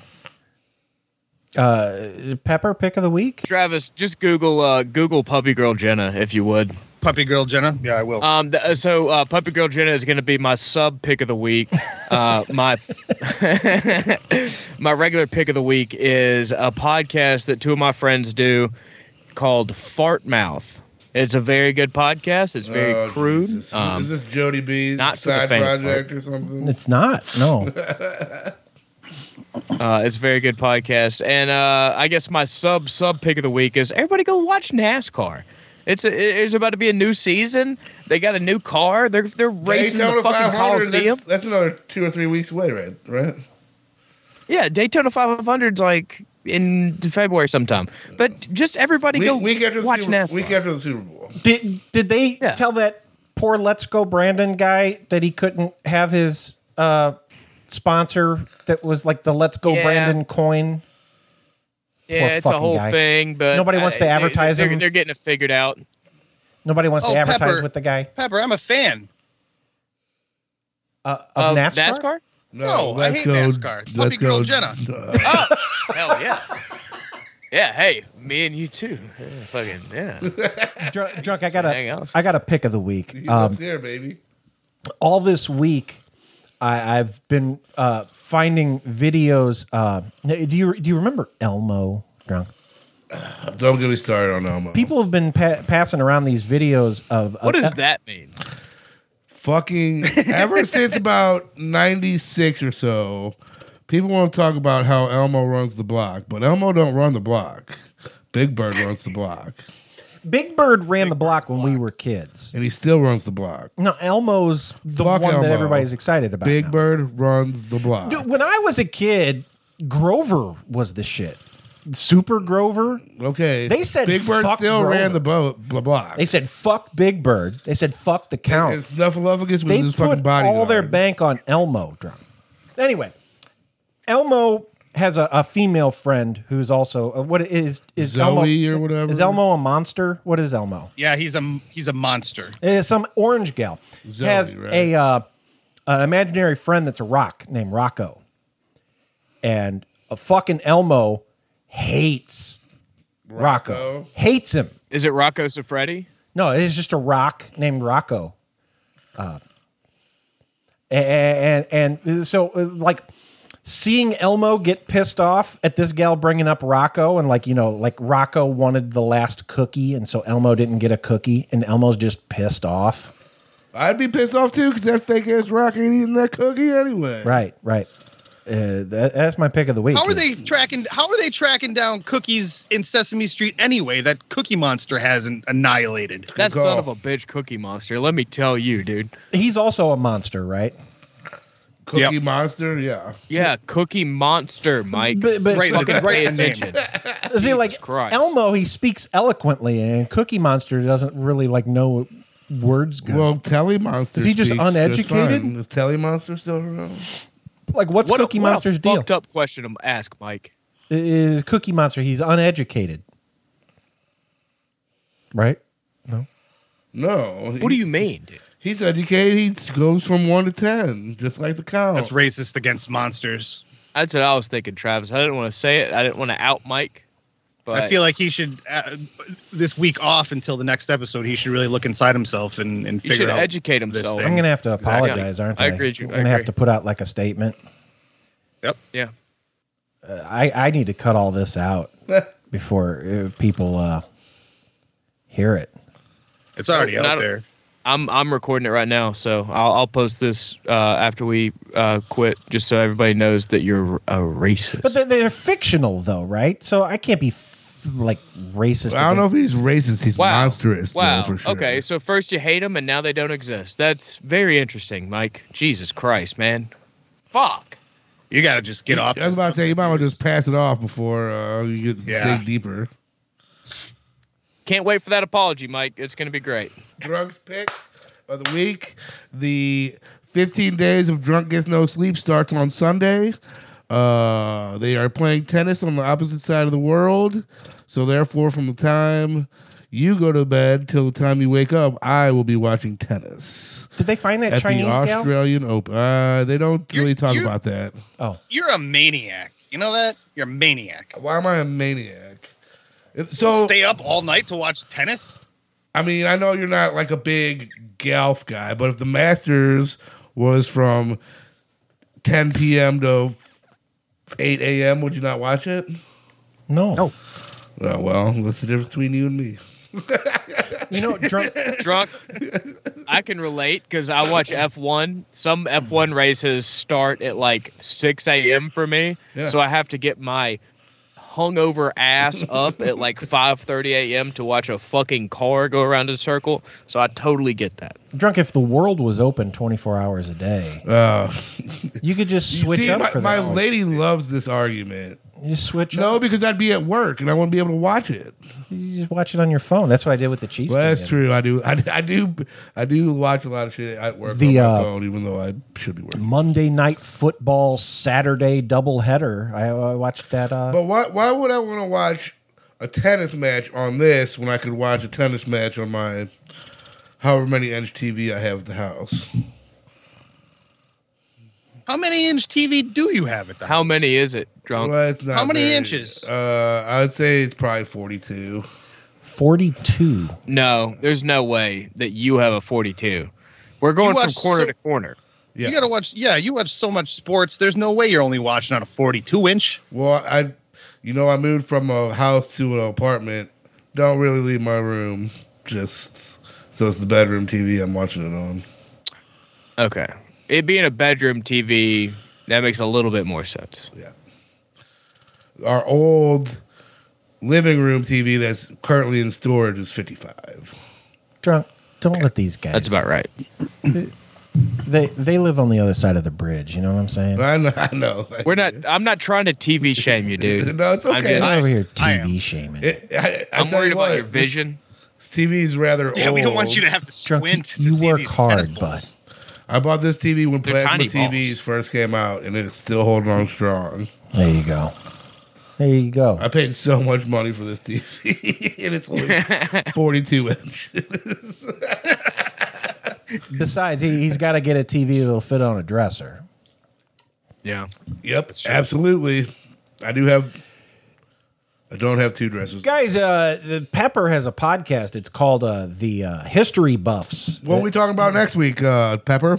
Uh, Pepper, pick of the week? Travis, just Google uh, Google Puppy Girl Jenna if you would. Puppy Girl Jenna. Yeah, I will. Um, th- uh, so uh, Puppy Girl Jenna is going to be my sub pick of the week. Uh, my my regular pick of the week is a podcast that two of my friends do called Fart Mouth. It's a very good podcast. It's very Oh, crude. Jesus. Um, Is this Jody B's not for the side faint of project heart. or something? It's not. No. Uh, it's a very good podcast, and uh, I guess my sub sub pick of the week is everybody go watch NASCAR. It's a, it's about to be a new season. They got a new car. They're they're racing Daytona the fucking five hundred, Coliseum. That's, that's another two or three weeks away, right? Right? Yeah, Daytona five hundred's like in February sometime. But just everybody Week, go week after the watch Super, NASCAR. week after the Super Bowl. Did did they tell that poor Let's Go Brandon guy that he couldn't have his uh, sponsor that was like the Let's Go Yeah. Brandon coin? Yeah, Poor it's a fucking whole guy. thing, but Nobody wants to I- advertise they're, him? They're getting it figured out. Nobody wants Oh, to advertise Pepper. with the guy Pepper, I'm a fan. uh, of Of NASCAR. NASCAR? No, I let's hate go- NASCAR. Puppy let's girl go- Jenna. Oh, hell yeah. Yeah, hey, me and you too. Yeah, fucking, yeah. Drunk, drunk, I got Hang a out. I got a pick of the week. Let's Um, hear, baby. all this week, I, I've been uh, finding videos. Uh, do you do you remember Elmo? Drunk. Don't get me started on Elmo. People have been pa- passing around these videos of. What of does that mean? Fucking ever since about ninety-six or so, people want to talk about how Elmo runs the block, but Elmo don't run the block. Big Bird runs the block, Big Bird ran the block when we were kids. and he still runs the block. No, Elmo's the Fuck one Elmo. that everybody's excited about. Big now. Bird runs the block. Dude, when I was a kid, Grover was the shit. Super Grover. Okay, They said Big Bird fuck still Grover. ran the boat, the block. They said fuck Big Bird. They said fuck the count. And Snuffleupagus was They his put fucking body. all their bank on Elmo. Drunk. Anyway, Elmo has a, a female friend who's also uh, what is is Zoe Elmo or whatever? Is Elmo a monster? What is Elmo? Yeah, he's a he's a monster. It's some orange gal Zoe, has right? a uh, an imaginary friend that's a rock named Rocco, and a fucking Elmo hates Rocco. Rocco. Hates him. Is it Rocco Siffredi? No, it is just a rock named Rocco. Uh, and, and and so uh, like seeing Elmo get pissed off at this gal bringing up Rocco, and like, you know, like Rocco wanted the last cookie, and so Elmo didn't get a cookie, and Elmo's just pissed off. I'd be pissed off too because that fake ass rock ain't eating that cookie anyway. Right, right. Uh, that, that's my pick of the week. How are they tracking? How are they tracking down cookies in Sesame Street anyway? That Cookie Monster hasn't annihilated. That son of a bitch Cookie Monster. Let me tell you, dude. He's also a monster, right? Cookie Monster, yeah. Yeah, Cookie Monster, Mike. But- but- right, Fucking fucking right pay in the name. attention. See, like Christ. Elmo, he speaks eloquently, and Cookie Monster doesn't really like know words good. Well, Telly Monster. Is he just speaks just uneducated? fine. Is Telly Monster still around? Like, what's What a- Cookie what a Monster's deal? Fucked up question to ask, Mike. Is Cookie Monster? He's uneducated, right? No. No. What do you mean, dude? He's educated. He goes from one to ten, just like the cow. That's racist against monsters. That's what I was thinking, Travis. I didn't want to say it. I didn't want to out Mike. But I feel like he should uh, this week off until the next episode. He should really look inside himself and, and he figure should out educate this himself. thing. I'm gonna have to Exactly. apologize, aren't I? I agree with you. I'm I gonna have agree. to put out like a statement. Yep. Yeah. Uh, I I need to cut all this out before uh, people uh, hear it. It's already And I out don't- there. I'm I'm recording it right now, so I'll I'll post this uh, after we uh, quit, just so everybody knows that you're a racist. But they're, they're fictional, though, right? So I can't be f- like racist. I don't know if against- he's racist. He's Wow. monstrous. Wow. Though, for sure. Okay, so first you hate them, and now they don't exist. That's very interesting, Mike. Jesus Christ, man. Fuck. You got to just get off. I was about to say you might want to just pass it off before uh, you get Yeah. dig deeper. Can't wait for that apology, Mike. It's going to be great. Drunk's pick of the week. The fifteen days of Drunk Gets No Sleep starts on Sunday. Uh, they are playing tennis on the opposite side of the world. So therefore, from the time you go to bed till the time you wake up, I will be watching tennis. Did they find that at Chinese the gal? Australian Open. Uh, they don't really talk you- about that. Oh, You're a maniac. You know that? You're a maniac. Why am I a maniac? It- So Stay up all night to watch tennis? I mean, I know you're not like a big golf guy, but if the Masters was from ten p.m. to eight a.m., would you not watch it? no. No. Oh, well, what's the difference between you and me? You know, drunk. Drunk. I can relate because I watch F one. Some F one races start at like six a.m. for me, Yeah. so I have to get my hungover ass up at like five thirty a.m. to watch a fucking car go around in a circle. So I totally get that. Drunk, if the world was open twenty-four hours a day, Uh, you could just you switch see, up my, for my that. lady loves this argument. You just switch No, up. because I'd be at work and I wouldn't be able to watch it. You just watch it on your phone. That's what I did with the Chiefs. Well, that's game. true. I do. I, I do. I do watch a lot of shit at work The, on my uh, phone, even though I should be working. Monday night football, Saturday doubleheader. I, I watched that. Uh, But why? Why would I want to watch a tennis match on this when I could watch a tennis match on my however many inch T V I have at the house? How many inch T V do you have at the How many is it, Drunk? Well, it's not How many very- inches? Uh, I would say it's probably forty-two. forty-two. No, there's no way that you have a forty-two. We're going You from watch corner so- to corner. Yeah. You gotta watch. Yeah, you watch so much sports. There's no way you're only watching on a forty-two inch. Well, I, you know, I moved from a house to an apartment. Don't really leave my room. Just so it's the bedroom T V I'm watching it on. Okay. It being a bedroom T V, that makes a little bit more sense. Yeah. Our old living room T V that's currently in storage is fifty-five. Drunk. Don't let these guys. That's about right. They they live on the other side of the bridge. You know what I'm saying? I know. I know. We're not. I'm not trying to T V shame you, dude. No, it's I'm okay. just- I'm over here I T V shaming. It, I, I I'm tell worried you about what, your vision. This, this T V is rather Yeah, old. we don't want you to have to Drunk, squint. you to see work these hard, tennis but- balls. I bought this T V when They're plasma tiny T Vs balls. first came out, and it's still holding on strong. There you go. There you go. I paid so much money for this T V, and it's only forty-two inches. Besides, he, he's got to get a T V that'll fit on a dresser. Yeah. Yep, absolutely. I do have. I don't have two dresses. Guys, uh, the Pepper has a podcast. It's called uh, the uh, History Buffs. What are we talking about next week, uh, Pepper?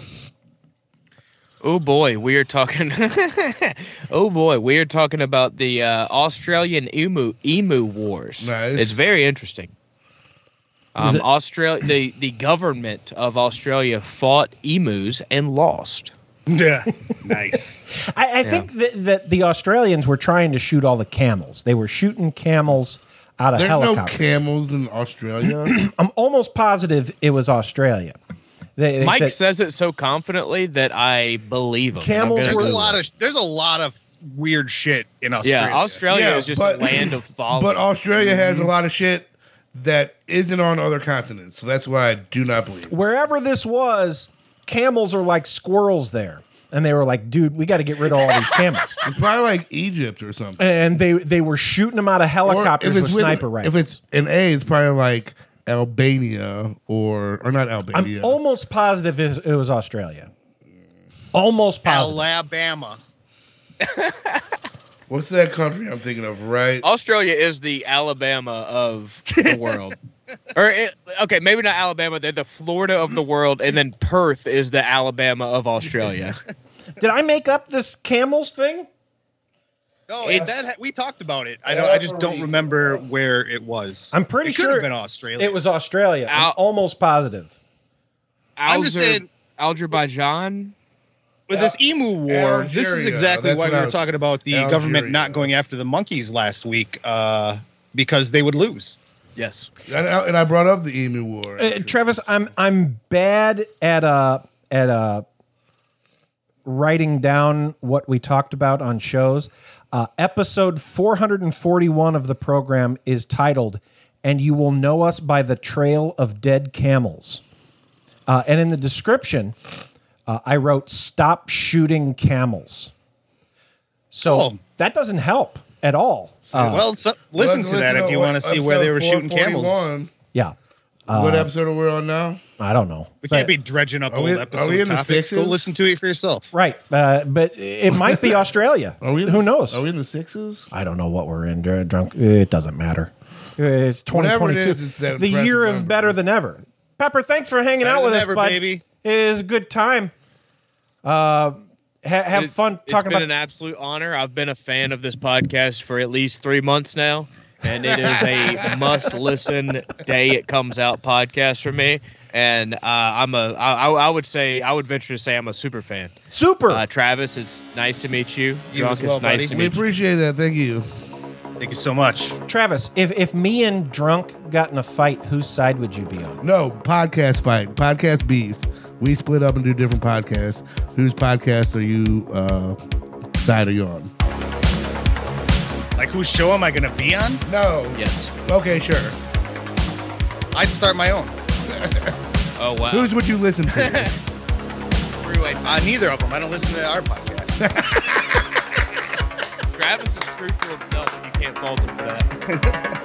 Oh boy, we are talking. oh boy, we are talking about the uh, Australian emu emu wars. Nice. It's very interesting. Is Um, it- Australia, the the government of Australia fought emus and lost. Yeah, nice. I, I think that, that the Australians were trying to shoot all the camels. They were shooting camels out of There's no helicopters. camels in Australia. I'm almost positive it was Australia. They, they Mike said- says it so confidently that I believe him. Camels I'm gonna There's a Google lot it. of there's a lot of weird shit in Australia. Yeah, Australia Yeah, is just but- a land of folly. But Australia has a lot of shit that isn't on other continents, so that's why I do not believe. wherever this was, camels are like squirrels there. And they were like, dude, we got to get rid of all these camels. It's probably like Egypt or something. And they, they were shooting them out of Or helicopters with with- sniper rifles. If it's an A, it's probably like Albania or or not Albania. I'm almost positive it was- it was Australia. Almost positive. Alabama. What's that country I'm thinking of? Right? Australia is the Alabama of the world. Or it, okay, maybe not Alabama. They're the Florida of the world, and then Perth is the Alabama of Australia. Did I make up this camels thing? No, It's- that we talked about it. I don't. I just don't remember where it was. I'm pretty it could sure have been Australia. It was Australia. I'm Al- almost positive. I'm just Alzer- saying- Azerbaijan. With this emu war, this is Algeria, exactly that's why what we I were was- talking about the Algeria. government not going after the monkeys last week uh, because they would lose. Yes. And I, and I brought up the Emu War. Uh, Travis, I'm I'm bad at uh at uh writing down what we talked about on shows. Uh, episode four forty-one of the program is titled "And You Will Know Us by the Trail of Dead Camels." Uh, and in the description, uh, I wrote "Stop shooting camels." So Oh. that doesn't help at all. Uh, well, so, listen Let's to that if you what want to see where they were episode shooting camels. four forty-one. yeah, What Uh, episode are we on now? I don't know. We But- can't be dredging up Are old we- are episode we in the topics. Go sixes? listen to it for yourself. Right, uh, but it might be Australia. Are we in Who the, knows? Are we in the sixes? I don't know what we're in. Dr- Drunk. It doesn't matter. It's twenty Whatever it twenty-two. is, it's that the year impressive of number. better than ever. Pepper, thanks for hanging Better out with than us, ever, bud. baby. It is a good time. Uh, ha- have It- fun it's talking been about. an absolute honor. I've been a fan of this podcast for at least three months now, and it is a must-listen day it comes out podcast for me. And uh, I'm a, I, I would say, I would venture to say I'm a super fan. Super. Uh, Travis, it's nice to meet you. You Drunk, as well, it's nice buddy. to We meet you. appreciate that. Thank you. Thank you so much. Travis, if, if me and Drunk got in a fight, whose side would you be on? No, podcast fight. Podcast beef. We split up and do different podcasts. Whose podcast are you, uh, side are you on? Like, whose show am I going to be on? No. Yes. Okay, sure. I'd start my own. Oh, wow. Whose would you listen to? Freeway. Uh, neither of them. I don't listen to our podcast. Travis is true to himself, and you can't fault him for that.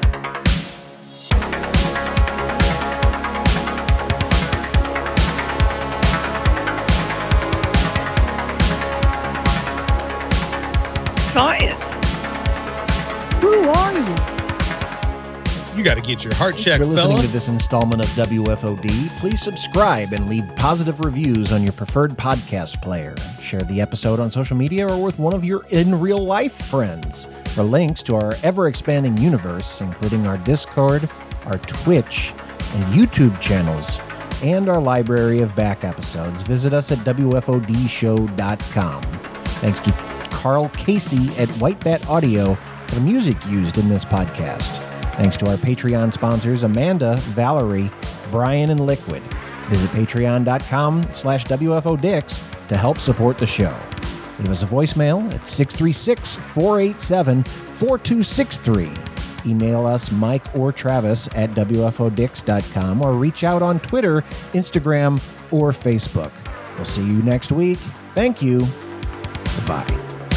Science. Who are you? You got to get your heart If checked, you're listening fella. to this installment of W F O D, please subscribe and leave positive reviews on your preferred podcast player. Share the episode on social media or with one of your in real life friends. For links to our ever expanding universe, including our Discord, our Twitch, and YouTube channels, and our library of back episodes, visit us at W F O D show dot com. Thanks to Carl Casey at White Bat Audio for the music used in this podcast. Thanks to our Patreon sponsors, Amanda, Valerie, Brian, and Liquid. Visit patreon.com slash WFODix to help support the show. Leave us a voicemail at six three six, four eight seven, four two six three. Email us, Mike or Travis, at W F O Dix dot com, or reach out on Twitter, Instagram, or Facebook. We'll see you next week. Thank you. Goodbye.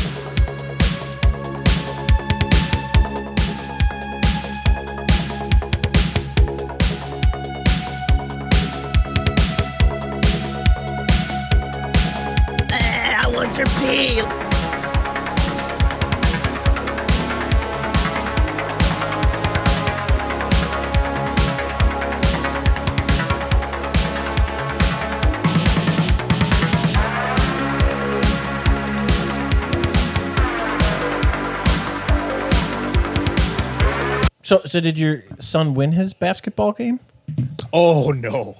I want your pee. So, so did your son win his basketball game? Oh, no.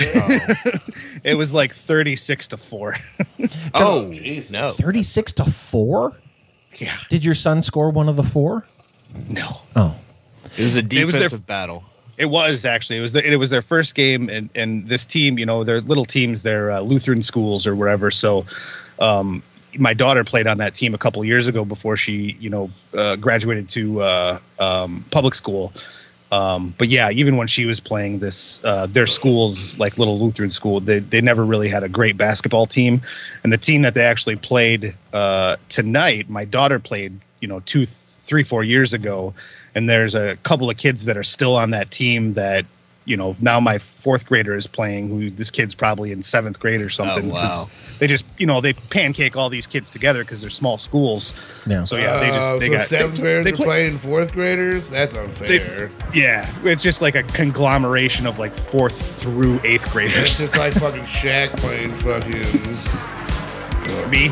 It was like thirty-six to four. Oh, no. thirty-six to four? Yeah. Did your son score one of the four? No. Oh. It was a It was their- defensive battle. It was actually. It was. The, it was their first game, and, and this team, you know, they're little teams. They're uh, Lutheran schools or wherever. So, um, my daughter played on that team a couple years ago before she, you know, uh, graduated to uh, um, public school. Um, but yeah, even when she was playing this, uh, their schools, like little Lutheran school, they they never really had a great basketball team. And the team that they actually played uh, tonight, my daughter played, you know, two, three, four years ago. And there's a couple of kids that are still on that team that, you know, now my fourth grader is playing, who this kid's probably in seventh grade or something. Oh, wow. 'cause They just, you know, they pancake all these kids together because they're small schools. Yeah. So yeah, they Uh, just, they so got seventh they, graders they are play- playing fourth graders? That's unfair. Yeah, it's just like a conglomeration of like fourth through eighth It's graders. just like fucking Shaq playing fucking Me.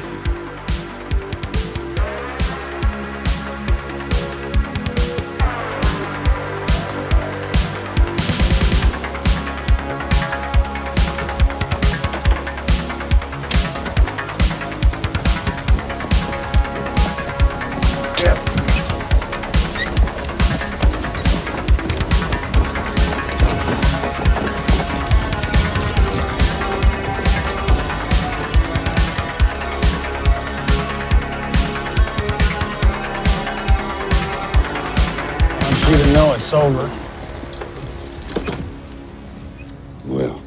You to know it's over. Well,